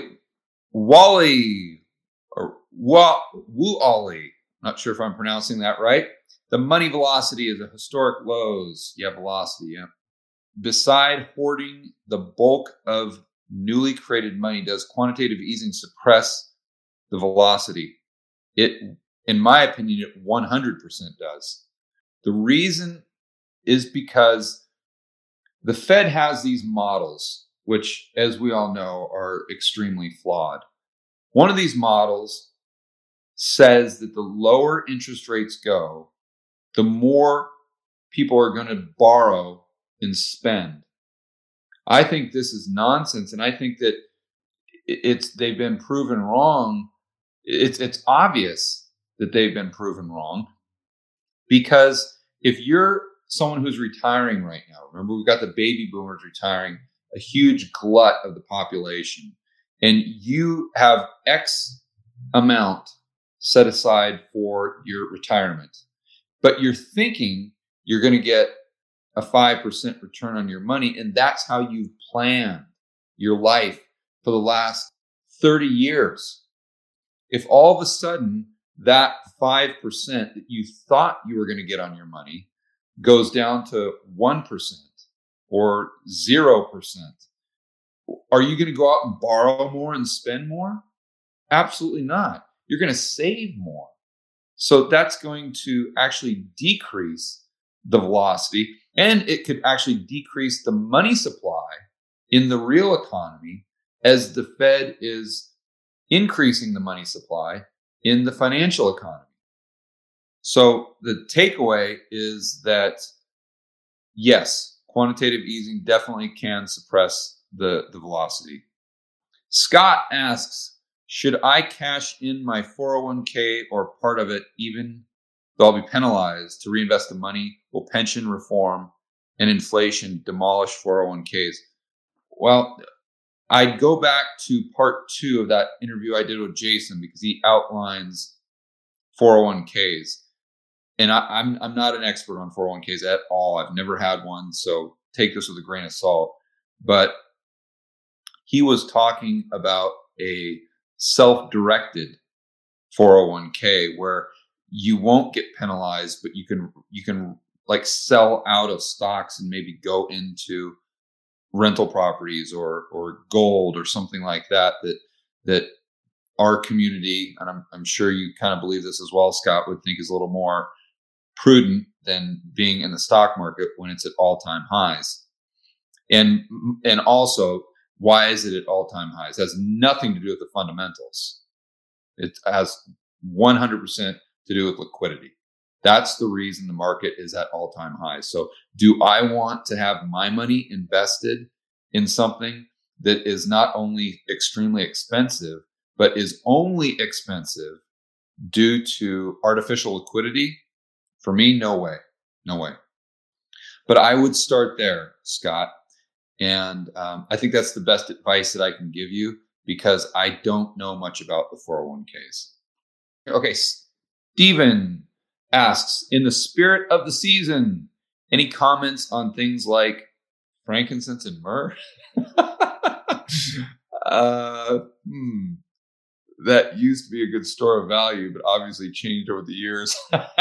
Wally, or Woo-Ollie, not sure if I'm pronouncing that right. The money velocity is at historic lows. Yeah, velocity, yeah. Beside hoarding the bulk of newly created money, does quantitative easing suppress the velocity? It, in my opinion, it one hundred percent does. The reason is because the Fed has these models, which, as we all know, are extremely flawed. One of these models says that the lower interest rates go, the more people are going to borrow and spend. I think this is nonsense, and I think that it's they've been proven wrong. It's it's obvious that they've been proven wrong, because if you're someone who's retiring right now, remember we've got the baby boomers retiring, a huge glut of the population, and you have X amount set aside for your retirement, but you're thinking you're going to get a five percent return on your money, and that's how you've planned your life for the last thirty years. If all of a sudden that five percent that you thought you were going to get on your money goes down to one percent, or zero percent. Are you going to go out and borrow more and spend more? Absolutely not. You're going to save more. So that's going to actually decrease the velocity, and it could actually decrease the money supply in the real economy as the Fed is increasing the money supply in the financial economy. So the takeaway is that, yes, quantitative easing definitely can suppress the, the velocity. Scott asks, should I cash in my four oh one k or part of it even though I'll be penalized to reinvest the money? Will pension reform and inflation demolish four oh one k's? Well, I'd go back to part two of that interview I did with Jason because he outlines four oh one k's. And I, I'm I'm not an expert on four oh one k's at all. I've never had one, so take this with a grain of salt. But he was talking about a self-directed four oh one k where you won't get penalized, but you can you can like sell out of stocks and maybe go into rental properties or or gold or something like that. That that our community, and I'm I'm sure you kind of believe this as well, Scott, would think is a little more prudent than being in the stock market when it's at all-time highs. And and also, why is it at all-time highs? It has nothing to do with the fundamentals. It has one hundred percent to do with liquidity. That's the reason the market is at all-time highs. So do I want to have my money invested in something that is not only extremely expensive, but is only expensive due to artificial liquidity? For me, no way. No way. But I would start there, Scott. And um, I think that's the best advice that I can give you because I don't know much about the four oh one k's. Okay, Stephen asks, in the spirit of the season, any comments on things like frankincense and myrrh? uh, hmm. That used to be a good store of value, but obviously changed over the years.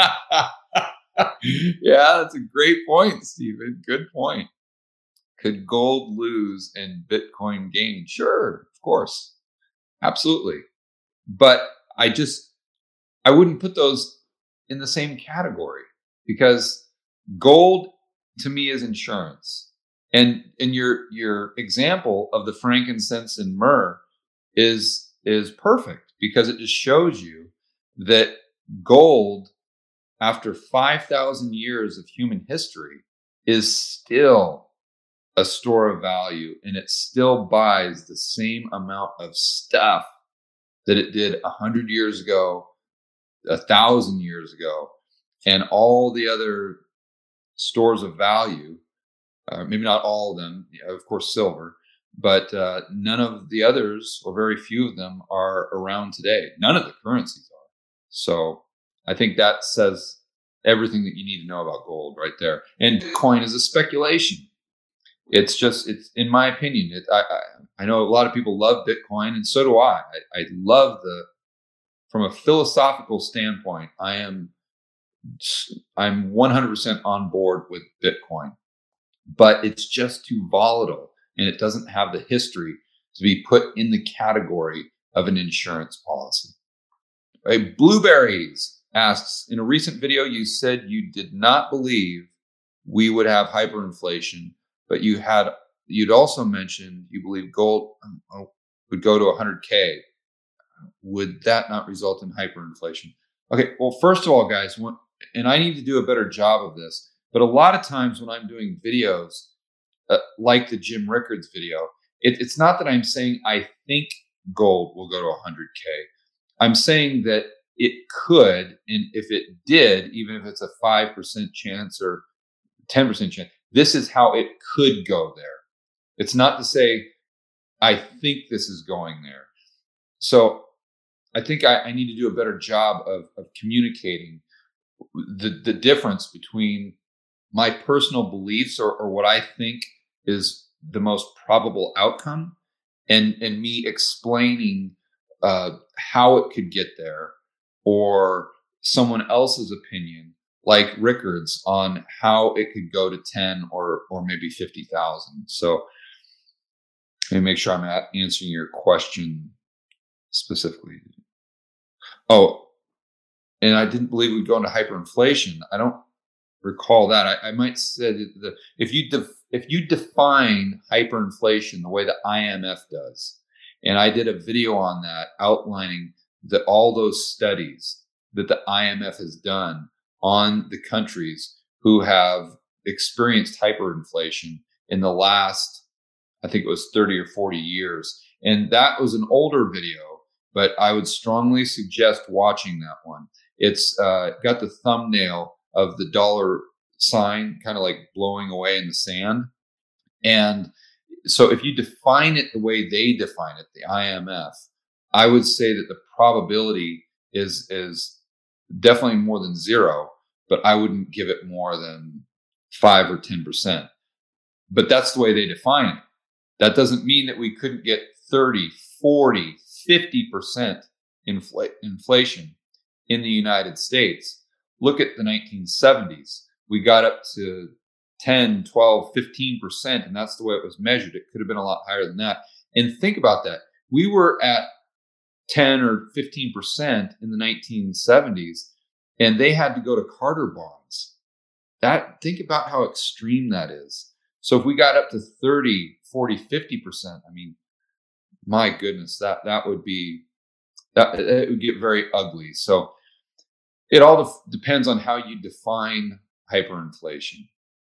Yeah, that's a great point, Stephen. Good point. Could gold lose and Bitcoin gain? Sure, of course. Absolutely. But I just, I wouldn't put those in the same category because gold to me is insurance. And and your your example of the frankincense and myrrh is is perfect because it just shows you that gold, after five thousand years of human history, is still a store of value, and it still buys the same amount of stuff that it did a hundred years ago, a thousand years ago, and all the other stores of value. Uh, maybe not all of them, of course, silver, but uh, none of the others, or very few of them, are around today. None of the currencies are. So I think that says everything that you need to know about gold right there. And Bitcoin is a speculation. It's just, it's in my opinion, it, I, I I know a lot of people love Bitcoin, and so do I. I. I love the, from a philosophical standpoint, I am, I'm one hundred percent on board with Bitcoin, but it's just too volatile, and it doesn't have the history to be put in the category of an insurance policy. Right? Blueberries asks, in a recent video, you said you did not believe we would have hyperinflation, but you had, you'd also mentioned you believe gold would go to one hundred K. Would that not result in hyperinflation? Okay, well, first of all, guys, when, and I need to do a better job of this, but a lot of times when I'm doing videos, uh, like the Jim Rickards video, it, it's not that I'm saying I think gold will go to one hundred K. I'm saying that it could, and if it did, even if it's a five percent chance or ten percent chance, this is how it could go there. It's not to say, I think this is going there. So I think I, I need to do a better job of, of communicating the, the difference between my personal beliefs or, or what I think is the most probable outcome and, and me explaining uh, how it could get there, or someone else's opinion, like Rickards on how it could go to ten or or maybe fifty thousand. So let me make sure I'm at answering your question specifically. Oh, and I didn't believe we'd go into hyperinflation. I don't recall that. I, I might say that the, if you def, if you define hyperinflation the way the I M F does, and I did a video on that outlining that all those studies that the I M F has done on the countries who have experienced hyperinflation in the last, I think it was thirty or forty years. And that was an older video, but I would strongly suggest watching that one. It's uh, got the thumbnail of the dollar sign kind of like blowing away in the sand. And so if you define it the way they define it, the I M F, I would say that the probability is, is definitely more than zero, but I wouldn't give it more than five or ten percent. But that's the way they define it. That doesn't mean that we couldn't get thirty, forty, fifty percent infl- inflation in the United States. Look at the nineteen seventies. We got up to ten, twelve, fifteen percent, and that's the way it was measured. It could have been a lot higher than that. And think about that. We were at ten or fifteen percent in the nineteen seventies, and they had to go to Carter bonds. That, think about how extreme that is. So if we got up to thirty, forty, fifty percent, I mean, my goodness, that, that would be, that it would get very ugly. So it all def- depends on how you define hyperinflation.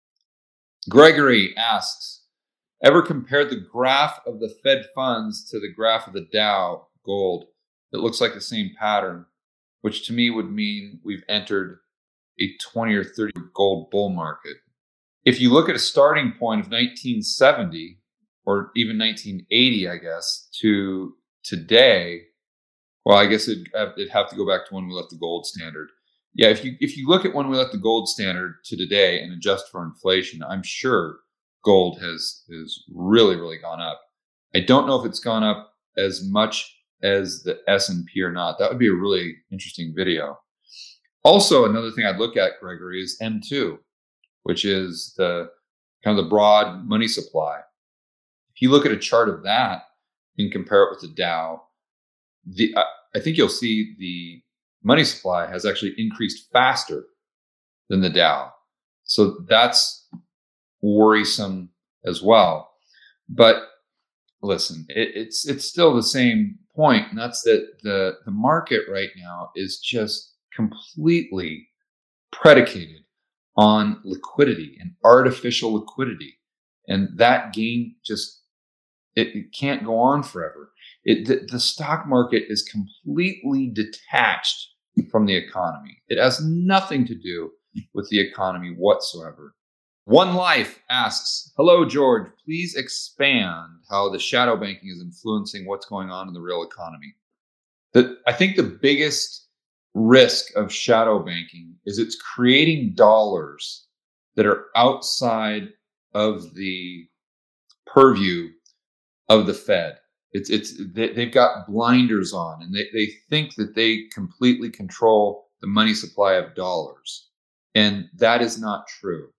Gregory asks, ever compared the graph of the Fed funds to the graph of the Dow gold? It looks like the same pattern, which to me would mean we've entered a twenty or thirty gold bull market. If you look at a starting point of nineteen seventy or even nineteen eighty, I guess, to today, well, I guess it'd, it'd have to go back to when we left the gold standard. Yeah, if you if you look at when we left the gold standard to today and adjust for inflation, I'm sure gold has has really, really gone up. I don't know if it's gone up as much as the S and P or not. That would be a really interesting video. Also, another thing I'd look at, Gregory, is M two, which is the kind of the broad money supply. If you look at a chart of that and compare it with the Dow, the uh, I think you'll see the money supply has actually increased faster than the Dow. So that's worrisome as well. But listen, it, it's it's still the same point, and that's that the, the market right now is just completely predicated on liquidity and artificial liquidity. And that game just, it, it can't go on forever. It, the, the stock market is completely detached from the economy. It has nothing to do with the economy whatsoever. One Life asks, hello, George, please expand how the shadow banking is influencing what's going on in the real economy. The, I think the biggest risk of shadow banking is it's creating dollars that are outside of the purview of the Fed. It's it's they, they've got blinders on, and they, they think that they completely control the money supply of dollars, and that is not true.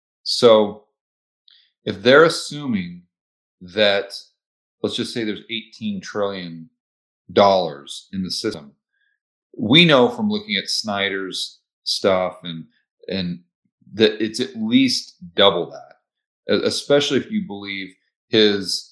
So if they're assuming that, let's just say there's eighteen trillion dollars in the system, we know from looking at Snyder's stuff and and that it's at least double that, especially if you believe his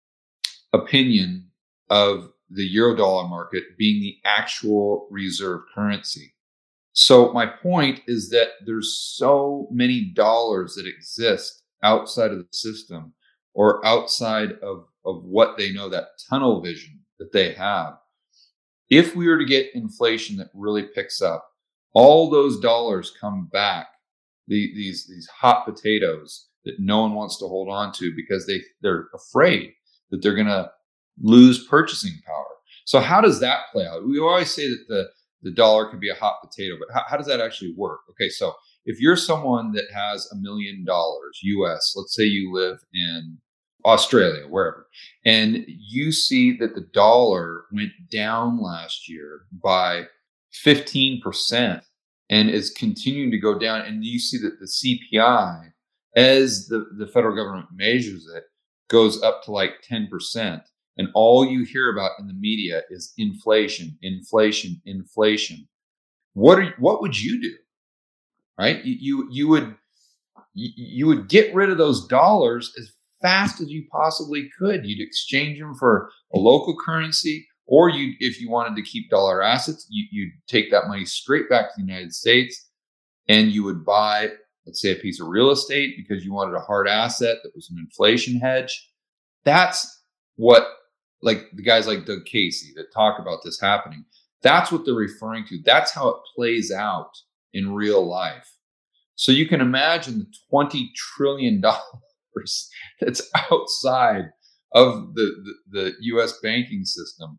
opinion of the Eurodollar market being the actual reserve currency. So my point is that there's so many dollars that exist outside of the system or outside of, of what they know, that tunnel vision that they have. If we were to get inflation that really picks up, all those dollars come back, the, these, these hot potatoes that no one wants to hold on to because they, they're afraid that they're going to lose purchasing power. So how does that play out? We always say that the, the dollar can be a hot potato, but how, how does that actually work? Okay, so if you're someone that has a million dollars U S, let's say you live in Australia, wherever, and you see that the dollar went down last year by fifteen percent, and is continuing to go down. And you see that the C P I, as the, the federal government measures it, goes up to like ten percent. And all you hear about in the media is inflation, inflation, inflation. What are what would you do? Right? You you, you would you, you would get rid of those dollars as fast as you possibly could. You'd exchange them for a local currency, or you, if you wanted to keep dollar assets, you, you'd take that money straight back to the United States, and you would buy, let's say, a piece of real estate because you wanted a hard asset that was an inflation hedge. That's what, like the guys like Doug Casey that talk about this happening, that's what they're referring to. That's how it plays out in real life. So you can imagine the twenty trillion dollars that's outside of the, the, the U S banking system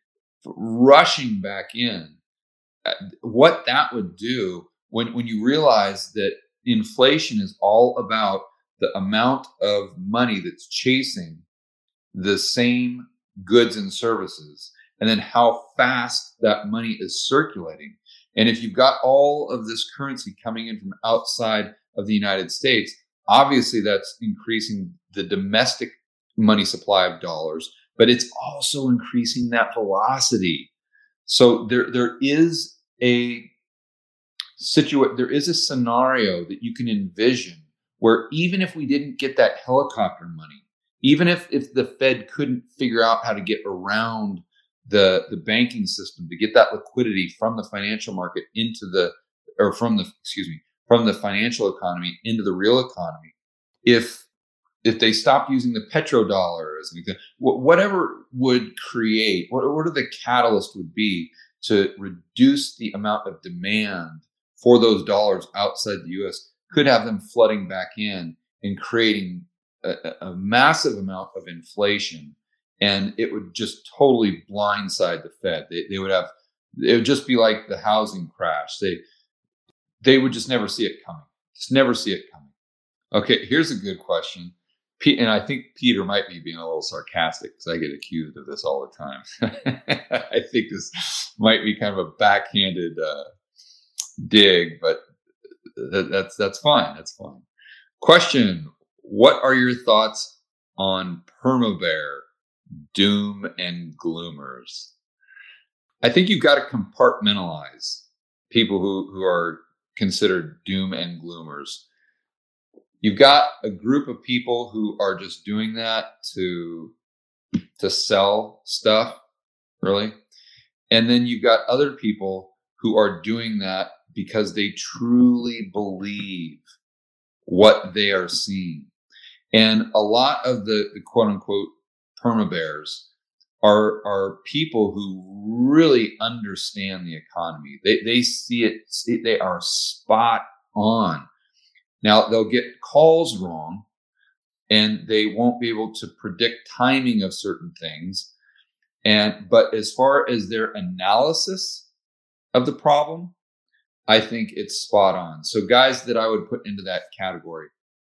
rushing back in. What that would do when, when you realize that inflation is all about the amount of money that's chasing the same goods and services, and then how fast that money is circulating. And if you've got all of this currency coming in from outside of the United States, obviously that's increasing the domestic money supply of dollars, but it's also increasing that velocity. So there, there is a situa- there is a scenario that you can envision where even if we didn't get that helicopter money, even if, if the Fed couldn't figure out how to get around the, the banking system to get that liquidity from the financial market into the, or from the, excuse me, from the financial economy into the real economy, if if they stopped using the petrodollar as an example, whatever would create, what, what are the catalyst would be to reduce the amount of demand for those dollars outside the U S, could have them flooding back in and creating a, a massive amount of inflation. And it would just totally blindside the Fed. They, they would have, it would just be like the housing crash. They, they would just never see it coming. Just never see it coming. Okay, here's a good question. And I think Peter might be being a little sarcastic because I get accused of this all the time. I think this might be kind of a backhanded uh, dig, but th- that's that's fine. That's fine. Question: what are your thoughts on PermaBear, doom and gloomers? I think you've got to compartmentalize people who, who are considered doom and gloomers. You've got a group of people who are just doing that to, to sell stuff, really. And then you've got other people who are doing that because they truly believe what they are seeing. And a lot of the, the quote unquote PermaBears are, are people who really understand the economy. They, they see it, they are spot on. Now, they'll get calls wrong and they won't be able to predict timing of certain things. And, but as far as their analysis of the problem, I think it's spot on. So guys that I would put into that category: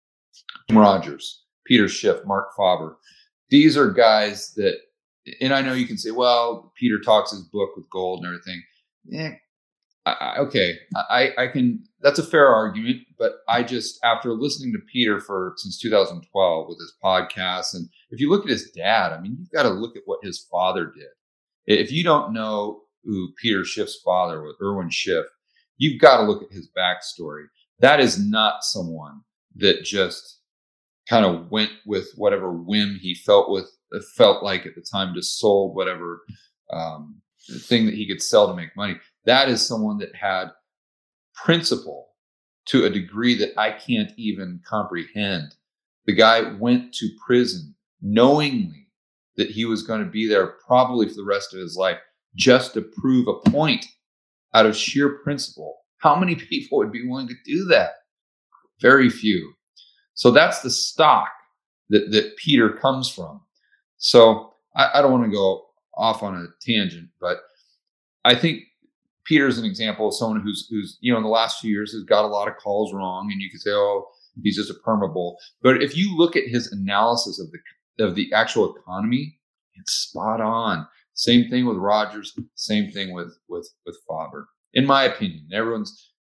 Tim Rogers, Peter Schiff, Mark Faber. These are guys that, and I know you can say, well, Peter talks his book with gold and everything. Yeah. I, okay, I, I can, that's a fair argument, but I just, after listening to Peter for, since two thousand twelve with his podcast, and if you look at his dad, I mean, you've got to look at what his father did. If you don't know who Peter Schiff's father was, Irwin Schiff, you've got to look at his backstory. That is not someone that just kind of went with whatever whim he felt with, felt like at the time, just sold whatever um, thing that he could sell to make money. That is someone that had principle to a degree that I can't even comprehend. The guy went to prison knowingly that he was going to be there probably for the rest of his life just to prove a point out of sheer principle. How many people would be willing to do that? Very few. So that's the stock that, that Peter comes from. So I, I don't want to go off on a tangent, but I think Peter's an example of someone who's, who's, you know, in the last few years has got a lot of calls wrong, and you could say, oh, he's just a perma bull. But if you look at his analysis of the, of the actual economy, it's spot on. Same thing with Rogers. Same thing with, with, with Faber, in my opinion. Everyone's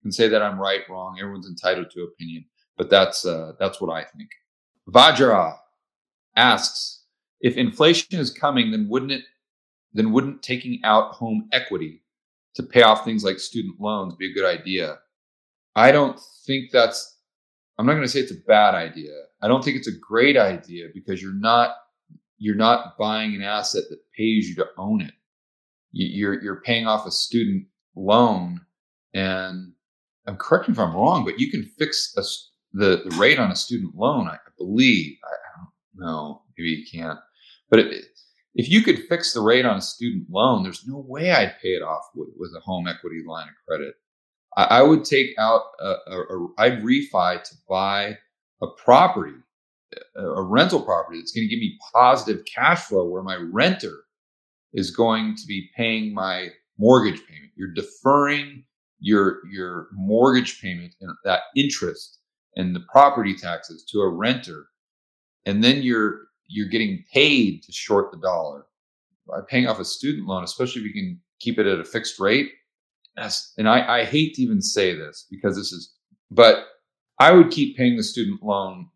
can say that I'm right, wrong. Everyone's entitled to opinion, but that's uh, that's what I think. Vajra asks, if inflation is coming, then wouldn't it then wouldn't taking out home equity to pay off things like student loans be a good idea? I don't think that's, I'm not going to say it's a bad idea. I don't think it's a great idea because you're not, you're not buying an asset that pays you to own it. You're, you're paying off a student loan, and I'm correct me if I'm wrong, but you can fix a, the, the rate on a student loan. I believe, I, I don't know, maybe you can't, but it, if you could fix the rate on a student loan, there's no way I'd pay it off with, with a home equity line of credit. I, I would take out, a, a, a, I'd refi to buy a property, a, a rental property that's going to give me positive cash flow where my renter is going to be paying my mortgage payment. You're deferring your, your mortgage payment and that interest and the property taxes to a renter. And then you're, you're getting paid to short the dollar by paying off a student loan, especially if you can keep it at a fixed rate. That's, and I, I hate to even say this because this is, but I would keep paying the student loan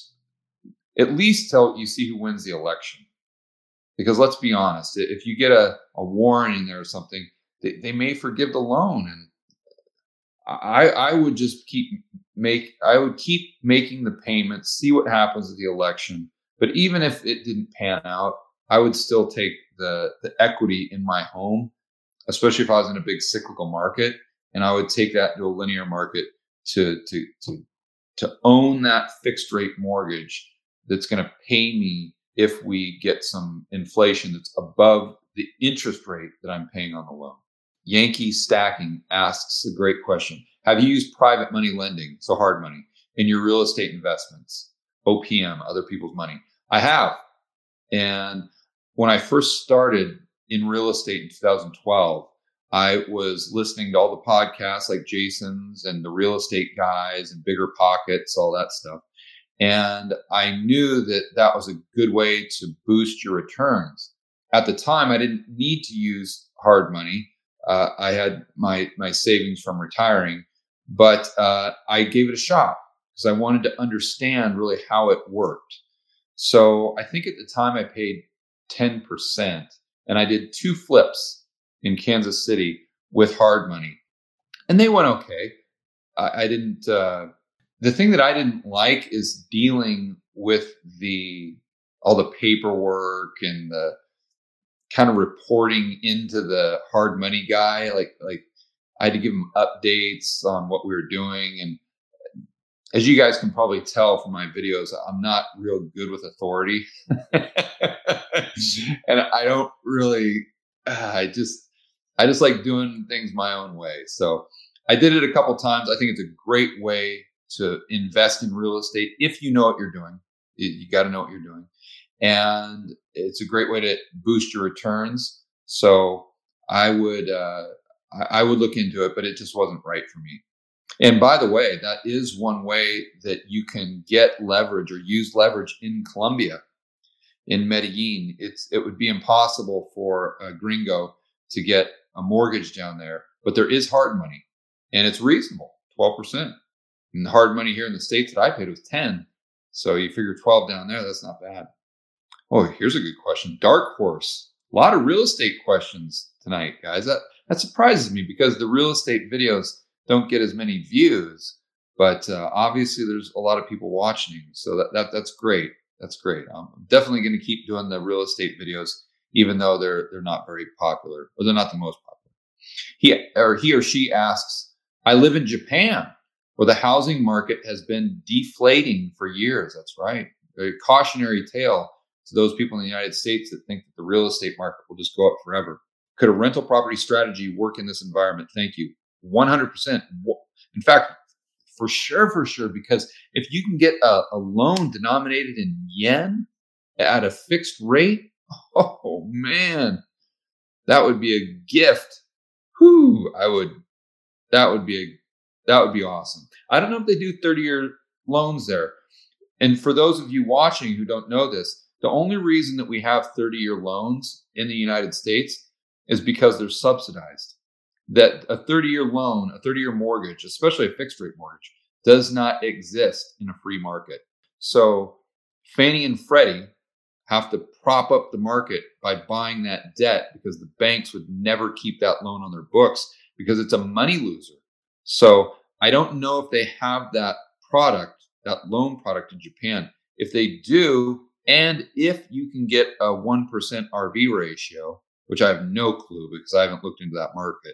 at least till you see who wins the election. Because let's be honest, if you get a, a Warren in there or something, they, they may forgive the loan. And I, I would just keep make, I would keep making the payments, see what happens with the election. But even if it didn't pan out, I would still take the, the equity in my home, especially if I was in a big cyclical market, and I would take that to a linear market to to to to own that fixed rate mortgage that's going to pay me if we get some inflation that's above the interest rate that I'm paying on the loan. Yankee Stacking asks a great question. Have you used private money lending, so hard money, in your real estate investments? O P M, other people's money. I have. And when I first started in real estate in two thousand twelve, I was listening to all the podcasts like Jason's and the Real Estate Guys and Bigger Pockets, all that stuff. And I knew that that was a good way to boost your returns. At the time, I didn't need to use hard money. Uh, I had my, my savings from retiring, but uh, I gave it a shot because I wanted to understand really how it worked. So I think at the time I paid ten percent, and I did two flips in Kansas City with hard money, and they went okay. I, I didn't, uh, the thing that I didn't like is dealing with the, all the paperwork and the kind of reporting into the hard money guy. Like, like I had to give him updates on what we were doing. And as you guys can probably tell from my videos, I'm not real good with authority. And I don't really, uh, I just, I just like doing things my own way. So I did it a couple times. I think it's a great way to invest in real estate. If you know what you're doing, you, you got to know what you're doing. And it's a great way to boost your returns. So I would, uh, I, I would look into it, but it just wasn't right for me. And by the way, that is one way that you can get leverage or use leverage in Colombia, in Medellin. It's, it would be impossible for a gringo to get a mortgage down there, but there is hard money and it's reasonable, twelve percent. And the hard money here in the States that I paid was ten. So you figure twelve down there, that's not bad. Oh, here's a good question. Dark Horse. A lot of real estate questions tonight, guys. That, that surprises me because the real estate videos don't get as many views, but uh, obviously there's a lot of people watching. So that, that that's great. That's great. I'm definitely going to keep doing the real estate videos, even though they're they're not very popular, or they're not the most popular. He or he or she asks, I live in Japan, where the housing market has been deflating for years. That's right. A cautionary tale to those people in the United States that think that the real estate market will just go up forever. Could a rental property strategy work in this environment? Thank you. one hundred percent. In fact, for sure, for sure, because if you can get a, a loan denominated in yen at a fixed rate, oh man, that would be a gift. Whew, I would, that would be a, that would be awesome. I don't know if they do thirty year loans there. And for those of you watching who don't know this, the only reason that we have thirty year loans in the United States is because they're subsidized. that a thirty-year loan, a thirty-year mortgage, especially a fixed-rate mortgage, does not exist in a free market. So Fannie and Freddie have to prop up the market by buying that debt because the banks would never keep that loan on their books because it's a money loser. So I don't know if they have that product, that loan product in Japan. If they do, and if you can get a one percent R V ratio, which I have no clue because I haven't looked into that market,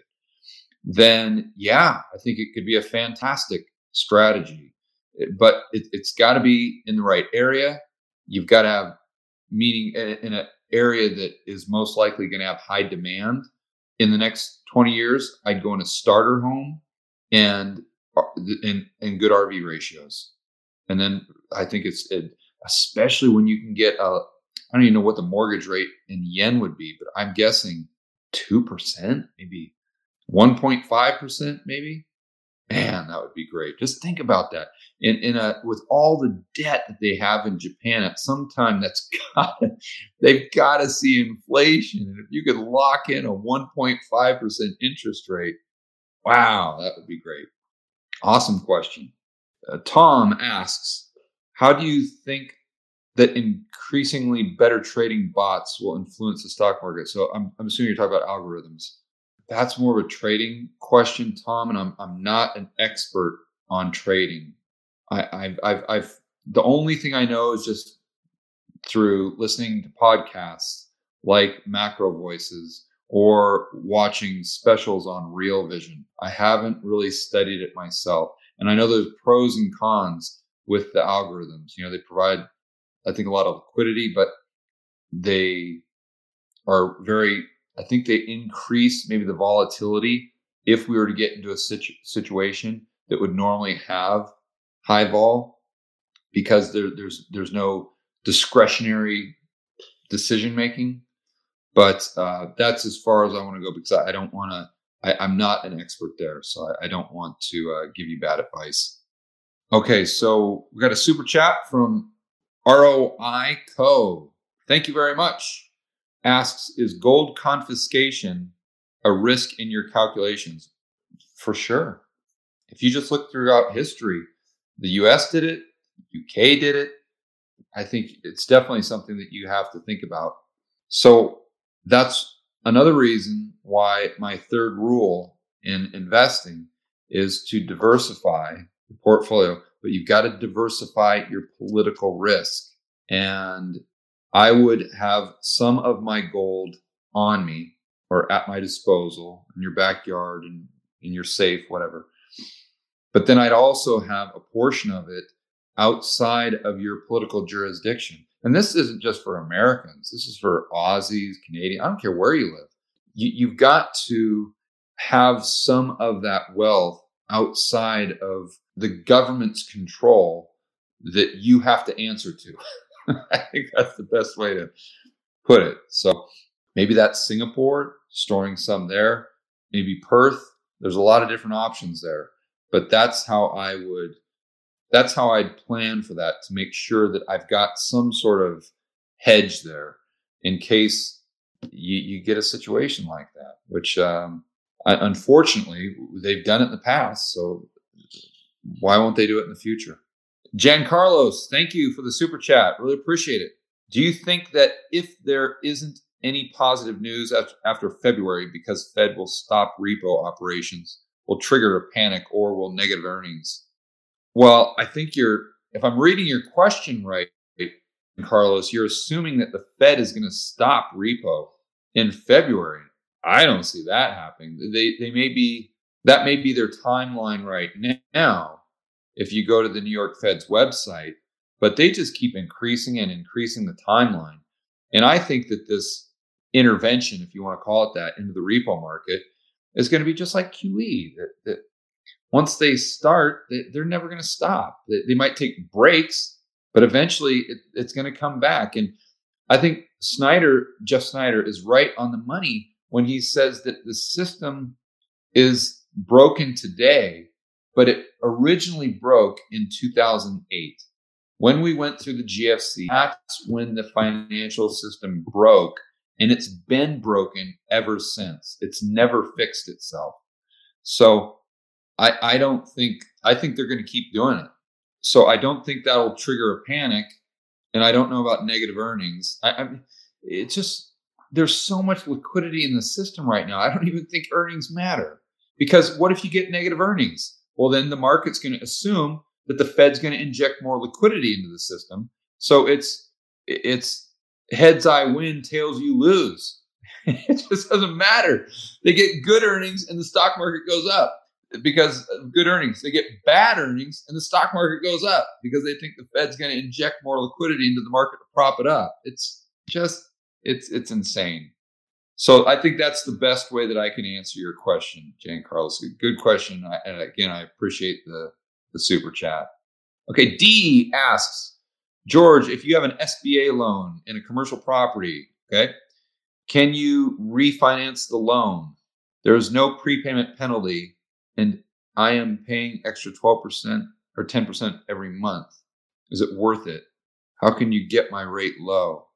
then yeah, I think it could be a fantastic strategy. But it, it's got to be in the right area. You've got to have, meaning in an area that is most likely going to have high demand in the next twenty years. I'd go in a starter home and and, and good R V ratios. And then I think it's, it, especially when you can get a, I don't even know what the mortgage rate in yen would be, but I'm guessing two percent, maybe one point five percent, maybe. Man, that would be great. Just think about that. In in a with all the debt that they have in Japan, at some time that's got they've got to see inflation. And if you could lock in a one point five percent interest rate, wow, that would be great. Awesome question. Uh, Tom asks, how do you think that increasingly better trading bots will influence the stock market? So I'm, I'm assuming you're talking about algorithms. That's more of a trading question, Tom, and I'm I'm not an expert on trading. I, I've I've I've the only thing I know is just through listening to podcasts like Macro Voices or watching specials on Real Vision. I haven't really studied it myself, and I know there's pros and cons with the algorithms. You know, they provide, I think, a lot of liquidity, but they are very, I think they increase maybe the volatility if we were to get into a situ- situation that would normally have high vol, because there, there's there's no discretionary decision making. But uh, that's as far as I want to go, because I, I don't want to. I'm not an expert there, so I, I don't want to uh, give you bad advice. Okay, so we got a super chat from R O I Co. Thank you very much. Asks, is gold confiscation a risk in your calculations? For sure. If you just look throughout history, the U S did it, U K did it. I think it's definitely something that you have to think about. So that's another reason why my third rule in investing is to diversify the portfolio, but you've got to diversify your political risk. And I would have some of my gold on me or at my disposal in your backyard and in your safe, whatever. But then I'd also have a portion of it outside of your political jurisdiction. And this isn't just for Americans. This is for Aussies, Canadians. I don't care where you live. You, you've got to have some of that wealth outside of the government's control that you have to answer to. I think that's the best way to put it. So maybe that's Singapore, storing some there. Maybe Perth. There's a lot of different options there. But that's how I would, that's how I'd plan for that, to make sure that I've got some sort of hedge there in case you, you get a situation like that, which um, I, unfortunately, they've done it in the past. So why won't they do it in the future? Jan Carlos, thank you for the super chat. Really appreciate it. Do you think that if there isn't any positive news after, after February, because Fed will stop repo operations, will trigger a panic or will negative earnings? Well, I think you're, if I'm reading your question right, Carlos, you're assuming that the Fed is going to stop repo in February. I don't see that happening. They they may be, that may be their timeline right now if you go to the New York Fed's website, but they just keep increasing and increasing the timeline. And I think that this intervention, if you want to call it that, into the repo market is going to be just like Q E. That, that once they start, they, they're never going to stop. They, they might take breaks, but eventually it, it's going to come back. And I think Snyder, Jeff Snyder, is right on the money when he says that the system is broken today, but it originally broke in two thousand eight. When we went through the G F C, that's when the financial system broke, and it's been broken ever since. It's never fixed itself. So I, I don't think, I think they're going to keep doing it. So I don't think that'll trigger a panic. And I don't know about negative earnings. I, I it's just, there's so much liquidity in the system right now. I don't even think earnings matter, because what if you get negative earnings? Well, then the market's going to assume that the Fed's going to inject more liquidity into the system. So it's, it's heads I win, tails you lose. It just doesn't matter. They get good earnings and the stock market goes up because of good earnings. They get bad earnings and the stock market goes up because they think the Fed's going to inject more liquidity into the market to prop it up. It's just, it's it's insane. So I think that's the best way that I can answer your question, Giancarlo. Good question. I, and again, I appreciate the, the super chat. Okay, D asks, George, if you have an S B A loan in a commercial property, okay, can you refinance the loan? There is no prepayment penalty, and I am paying extra twelve percent or ten percent every month. Is it worth it? How can you get my rate low?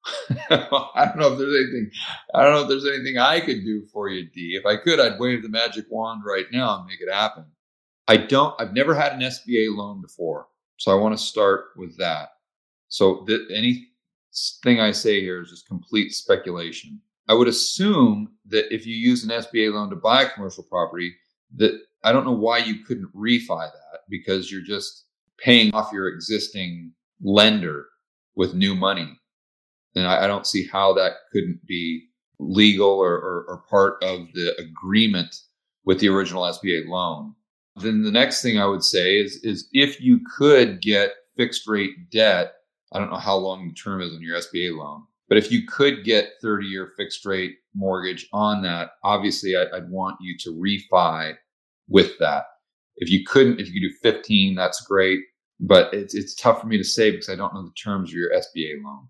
I don't know if there's anything, I don't know if there's anything I could do for you, D. If I could, I'd wave the magic wand right now and make it happen. I don't, I've never had an S B A loan before. So I want to start with that. So th- anything I say here is just complete speculation. I would assume that if you use an S B A loan to buy a commercial property, that I don't know why you couldn't refi that, because you're just paying off your existing lender with new money. And I, I don't see how that couldn't be legal or, or, or part of the agreement with the original S B A loan. Then the next thing I would say is, is if you could get fixed rate debt, I don't know how long the term is on your S B A loan, but if you could get thirty year fixed rate mortgage on that, obviously I, I'd want you to refi with that. If you couldn't, if you could do fifteen, that's great. But it's it's tough for me to say because I don't know the terms of your S B A loan.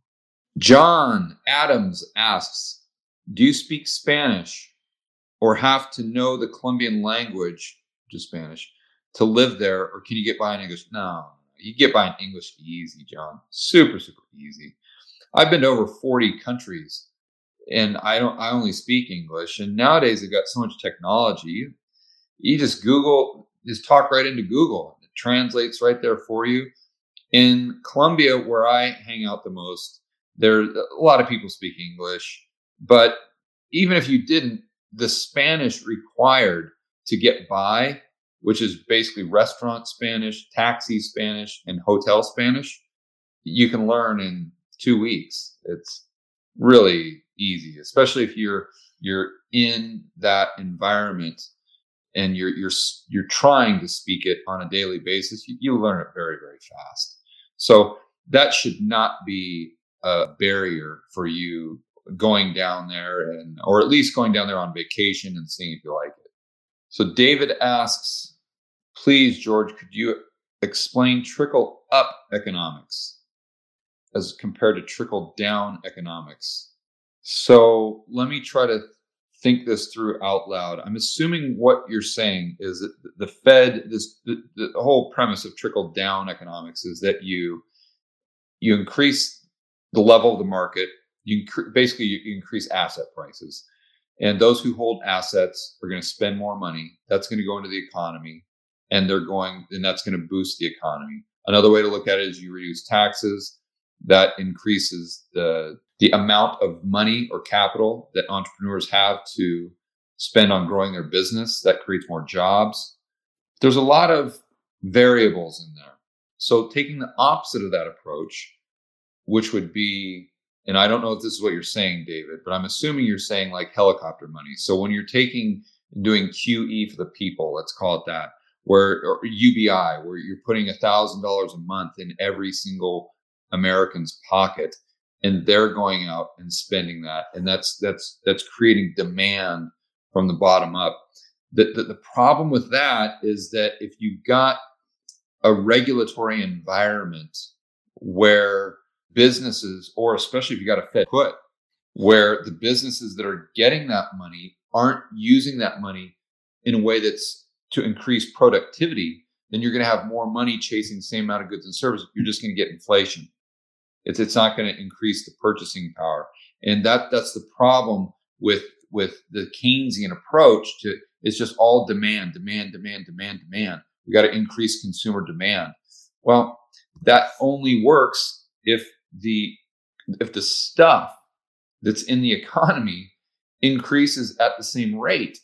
John Adams asks, do you speak Spanish or have to know the Colombian language, which is Spanish, to live there, or can you get by in English? No, you get by in English easy, John. Super, super easy. I've been to over forty countries and I don't, I only speak English. And nowadays they've got so much technology. You, you just Google, just talk right into Google. It translates right there for you. In Colombia, where I hang out the most, there a lot of people speak English, but even if you didn't, the Spanish required to get by, which is basically restaurant Spanish, taxi Spanish, and hotel Spanish, you can learn in two weeks. It's really easy, especially if you're you're in that environment and you're you're you're trying to speak it on a daily basis. You, you learn it very, very fast. So that should not be a barrier for you going down there, and or at least going down there on vacation and seeing if you like it. So David asks, please, George, could you explain trickle up economics as compared to trickle down economics? So let me try to think this through out loud. I'm assuming what you're saying is that the Fed, this the, the whole premise of trickle down economics is that you you increase the level of the market. You incre- basically you increase asset prices, and those who hold assets are going to spend more money. That's going to go into the economy, and they're going, and that's going to boost the economy. Another way to look at it is you reduce taxes. That increases the the amount of money or capital that entrepreneurs have to spend on growing their business. That creates more jobs. There's a lot of variables in there. So taking the opposite of that approach, which would be, and I don't know if this is what you're saying, David, but I'm assuming you're saying like helicopter money. So when you're taking and doing Q E for the people, let's call it that, where, or U B I, where you're putting a thousand dollars a month in every single American's pocket, and they're going out and spending that, and that's that's that's creating demand from the bottom up. The, the, the problem with that is that if you've got a regulatory environment where businesses, or especially if you got a Fed put, where the businesses that are getting that money aren't using that money in a way that's to increase productivity, then you're going to have more money chasing the same amount of goods and services. You're just going to get inflation. It's it's not going to increase the purchasing power, and that that's the problem with with the Keynesian approach to it's just all demand, demand, demand, demand, demand. We got to increase consumer demand. Well, that only works if the if the stuff that's in the economy increases at the same rate.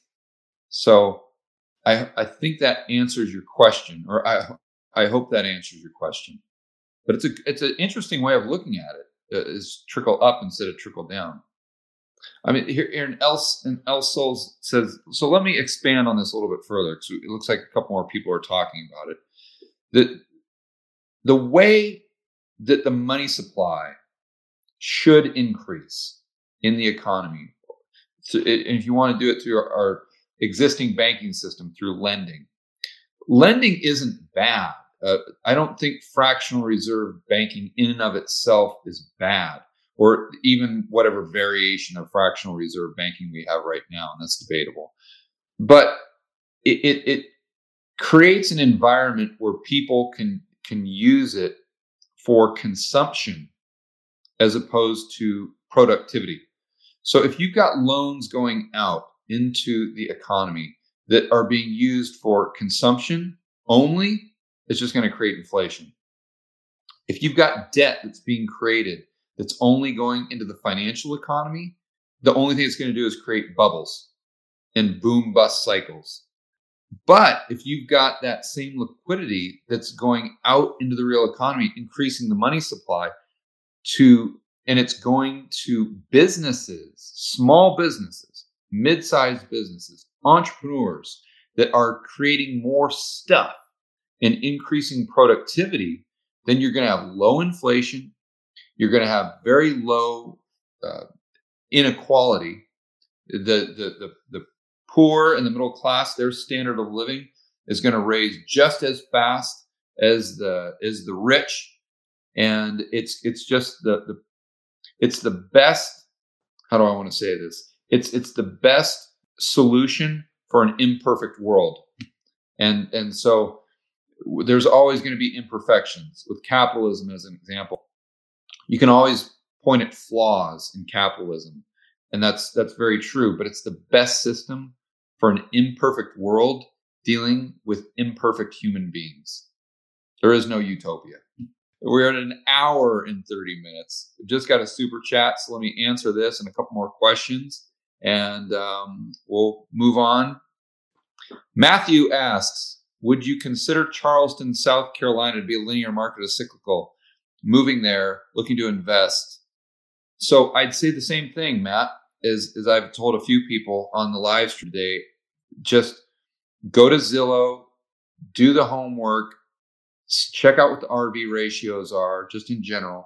So I I think that answers your question, or I I hope that answers your question. But it's a it's an interesting way of looking at it, uh, is trickle up instead of trickle down. I mean, here, here in El in El Souls says, so let me expand on this a little bit further, because it looks like a couple more people are talking about it. The the way that the money supply should increase in the economy, so it, and if you want to do it through our, our existing banking system through lending, lending isn't bad. Uh, I don't think fractional reserve banking in and of itself is bad, or even whatever variation of fractional reserve banking we have right now, and that's debatable. But it, it, it creates an environment where people can can use it for consumption as opposed to productivity. So if you've got loans going out into the economy that are being used for consumption only, it's just going to create inflation. If you've got debt that's being created that's only going into the financial economy, the only thing it's going to do is create bubbles and boom bust cycles. But if you've got that same liquidity that's going out into the real economy, increasing the money supply to, and it's going to businesses, small businesses, mid-sized businesses, entrepreneurs that are creating more stuff and increasing productivity, then you're going to have low inflation. You're going to have very low uh, inequality. The, the, the, the poor and the middle class, their standard of living is going to raise just as fast as the as the rich, and it's it's just the the it's the best. How do I want to say this? It's it's the best solution for an imperfect world, and and so there's always going to be imperfections with capitalism, as an example. You can always point at flaws in capitalism, and that's that's very true. But it's the best system for an imperfect world dealing with imperfect human beings. There is no utopia. We're at an hour and thirty minutes. We've just got a super chat, so let me answer this and a couple more questions, and um, we'll move on. Matthew asks, would you consider Charleston, South Carolina to be a linear market or cyclical? Moving there, looking to invest. So I'd say the same thing, Matt, as, as I've told a few people on the live stream today. Just go to Zillow, do the homework, check out what the R V ratios are, just in general.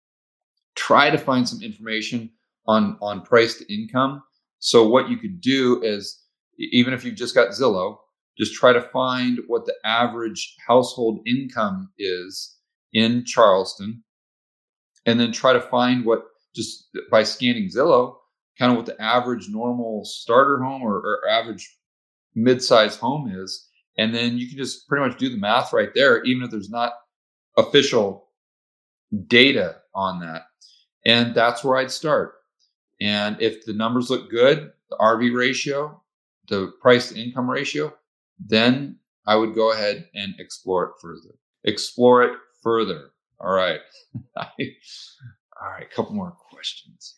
Try to find some information on, on price to income. So what you could do is, even if you've just got Zillow, just try to find what the average household income is in Charleston, and then try to find what, just by scanning Zillow, kind of what the average normal starter home or, or average mid-sized home is. And then you can just pretty much do the math right there, even if there's not official data on that. And that's where I'd start. And if the numbers look good, the R V ratio, the price to income ratio, then I would go ahead and explore it further. Explore it further. All right. All right. A couple more questions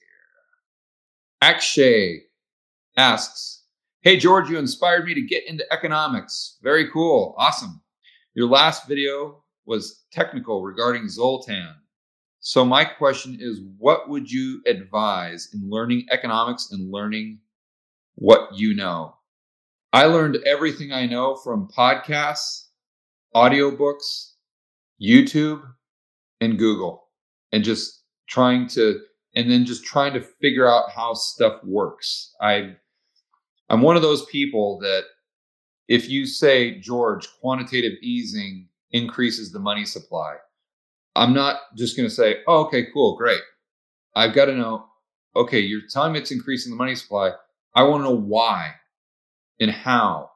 here. Akshay asks, hey, George, you inspired me to get into economics. Very cool. Awesome. Your last video was technical regarding Zoltan. So my question is, what would you advise in learning economics and learning what you know? I learned everything I know from podcasts, audiobooks, YouTube, and Google, and just trying to, and then just trying to figure out how stuff works. I, I'm one of those people that if you say, George, quantitative easing increases the money supply, I'm not just going to say, oh, okay, cool, great. I've got to know, okay, you're telling me it's increasing the money supply. I want to know why and how.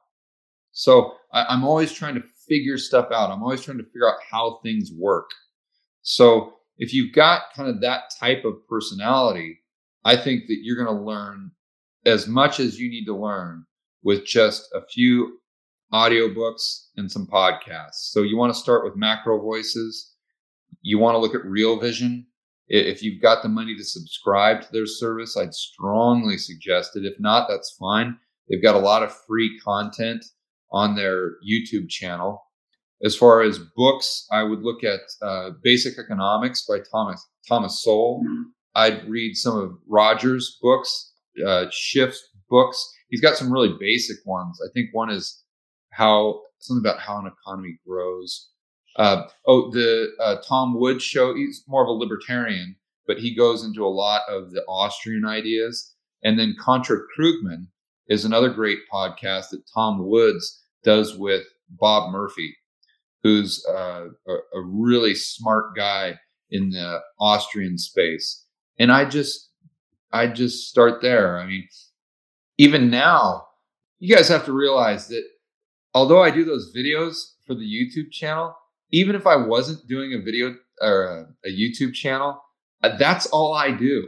So I, I'm always trying to figure stuff out. I'm always trying to figure out how things work. So if you've got kind of that type of personality, I think that you're going to learn as much as you need to learn with just a few audiobooks and some podcasts. So you want to start with Macro Voices. You want to look at Real Vision. If you've got the money to subscribe to their service, I'd strongly suggest it. If not, that's fine. They've got a lot of free content on their YouTube channel. As far as books, I would look at uh, Basic Economics by Thomas Thomas Sowell. I'd read some of Roger's books, uh, Schiff's books. He's got some really basic ones. I think one is how something about how an economy grows. Uh, oh, the uh, Tom Woods show. He's more of a libertarian, but he goes into a lot of the Austrian ideas. And then Contra Krugman is another great podcast that Tom Woods does with Bob Murphy, who's uh, a, a really smart guy in the Austrian space. And I just, I just start there. I mean, even now, you guys have to realize that although I do those videos for the YouTube channel, even if I wasn't doing a video or a, a YouTube channel, that's all I do.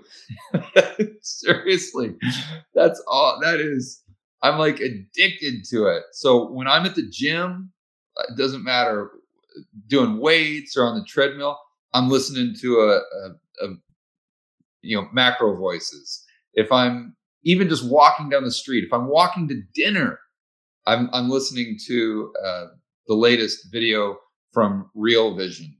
Seriously, that's all that is. I'm like addicted to it. So when I'm at the gym, it doesn't matter, doing weights or on the treadmill, I'm listening to a, a, a you know, Macro Voices. If I'm even just walking down the street, if I'm walking to dinner, I'm I'm listening to uh, the latest video from Real Vision,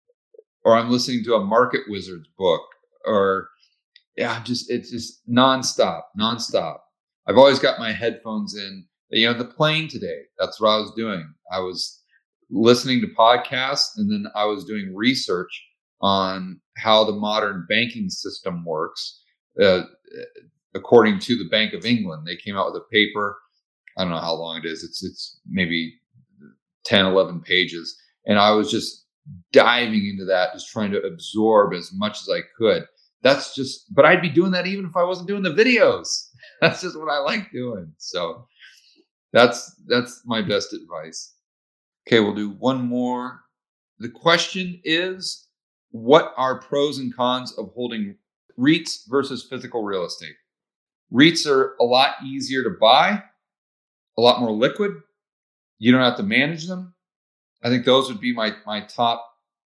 or I'm listening to a Market Wizards book, or yeah, I'm just it's just nonstop, nonstop. I've always got my headphones in. You know, the plane today, that's what I was doing. I was listening to podcasts, and then I was doing research on how the modern banking system works. Uh, according to the Bank of England, they came out with a paper. I don't know how long it is. It's it's maybe ten, eleven pages. And I was just diving into that, just trying to absorb as much as I could. That's just, but I'd be doing that even if I wasn't doing the videos. That's just what I like doing. So that's that's my best advice. Okay, we'll do one more. The question is, what are pros and cons of holding REITs versus physical real estate? REITs are a lot easier to buy, a lot more liquid. You don't have to manage them. I think those would be my, my top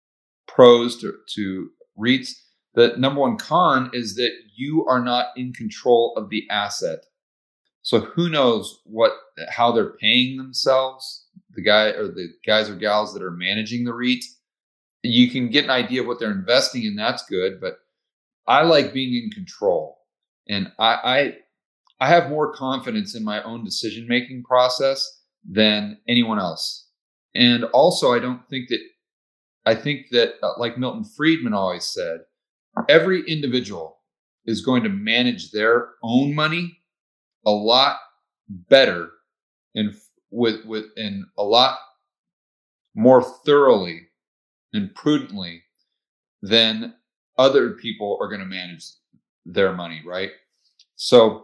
pros to, to REITs. The number one con is that you are not in control of the asset. So who knows what how they're paying themselves, the guy or the guys or gals that are managing the REIT. You can get an idea of what they're investing in. That's good, but I like being in control, and I I, I have more confidence in my own decision-making process than anyone else. And also, I don't think that I think that uh, like Milton Friedman always said, every individual is going to manage their own money a lot better and with with and a lot more thoroughly and prudently than other people are going to manage their money, right? So,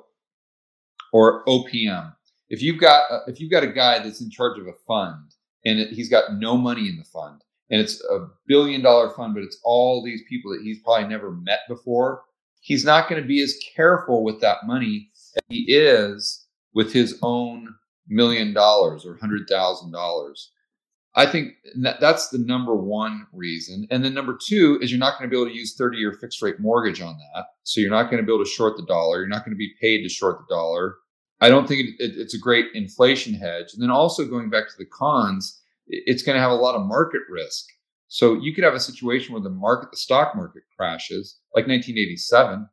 or O P M. If you've got a, if you've got a guy that's in charge of a fund and it, he's got no money in the fund, and it's a billion dollar fund, but it's all these people that he's probably never met before, he's not going to be as careful with that money as he is with his own million dollars or hundred thousand dollars. I think that that's the number one reason. And then number two is you're not going to be able to use thirty year fixed rate mortgage on that. So you're not going to be able to short the dollar. You're not going to be paid to short the dollar. I don't think it, it, it's a great inflation hedge. And then also going back to the cons, it's going to have a lot of market risk. So you could have a situation where the market, the stock market crashes like nineteen eighty-seven,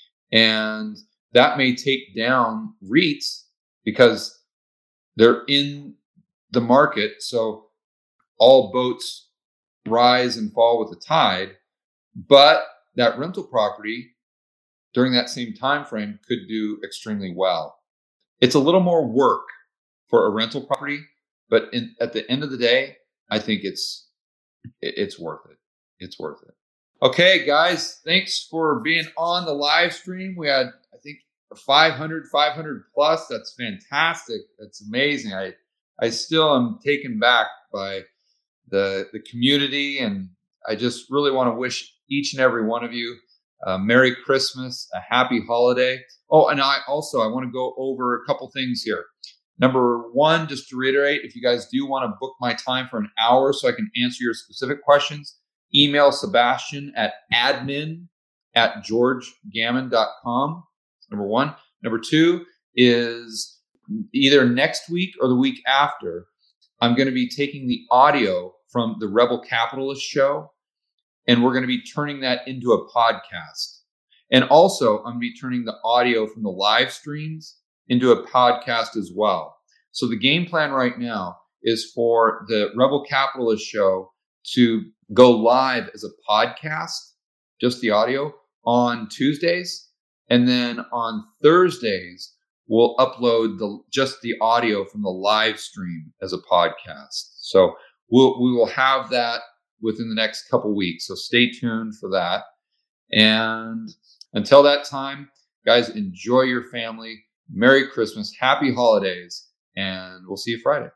and that may take down REITs because they're in the market. So all boats rise and fall with the tide, but that rental property during that same time frame could do extremely well. It's a little more work for a rental property, but in, at the end of the day, I think it's it's worth it. It's worth it. Okay, guys, thanks for being on the live stream. We had, I think, five hundred, five hundred plus. That's fantastic. That's amazing. I I still am taken back by the the community, and I just really want to wish each and every one of you Uh, Merry Christmas, a happy holiday. Oh, and I also, I want to go over a couple things here. Number one, just to reiterate, if you guys do want to book my time for an hour so I can answer your specific questions, email Sebastian at admin at george gammon dot com. Number one. Number two is either next week or the week after, I'm going to be taking the audio from the Rebel Capitalist show, and we're going to be turning that into a podcast. And also, I'm going to be turning the audio from the live streams into a podcast as well. So the game plan right now is for the Rebel Capitalist show to go live as a podcast, just the audio, on Tuesdays. And then on Thursdays, we'll upload the just the audio from the live stream as a podcast. So we'll, we will have that within the next couple weeks. So stay tuned for that. And until that time, guys, enjoy your family. Merry Christmas, happy holidays, and we'll see you Friday.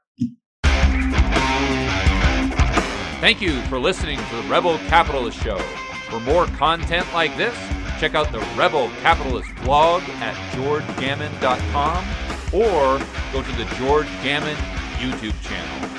Thank you for listening to the Rebel Capitalist Show. For more content like this, check out the Rebel Capitalist blog at george gammon dot com or go to the George Gammon YouTube channel.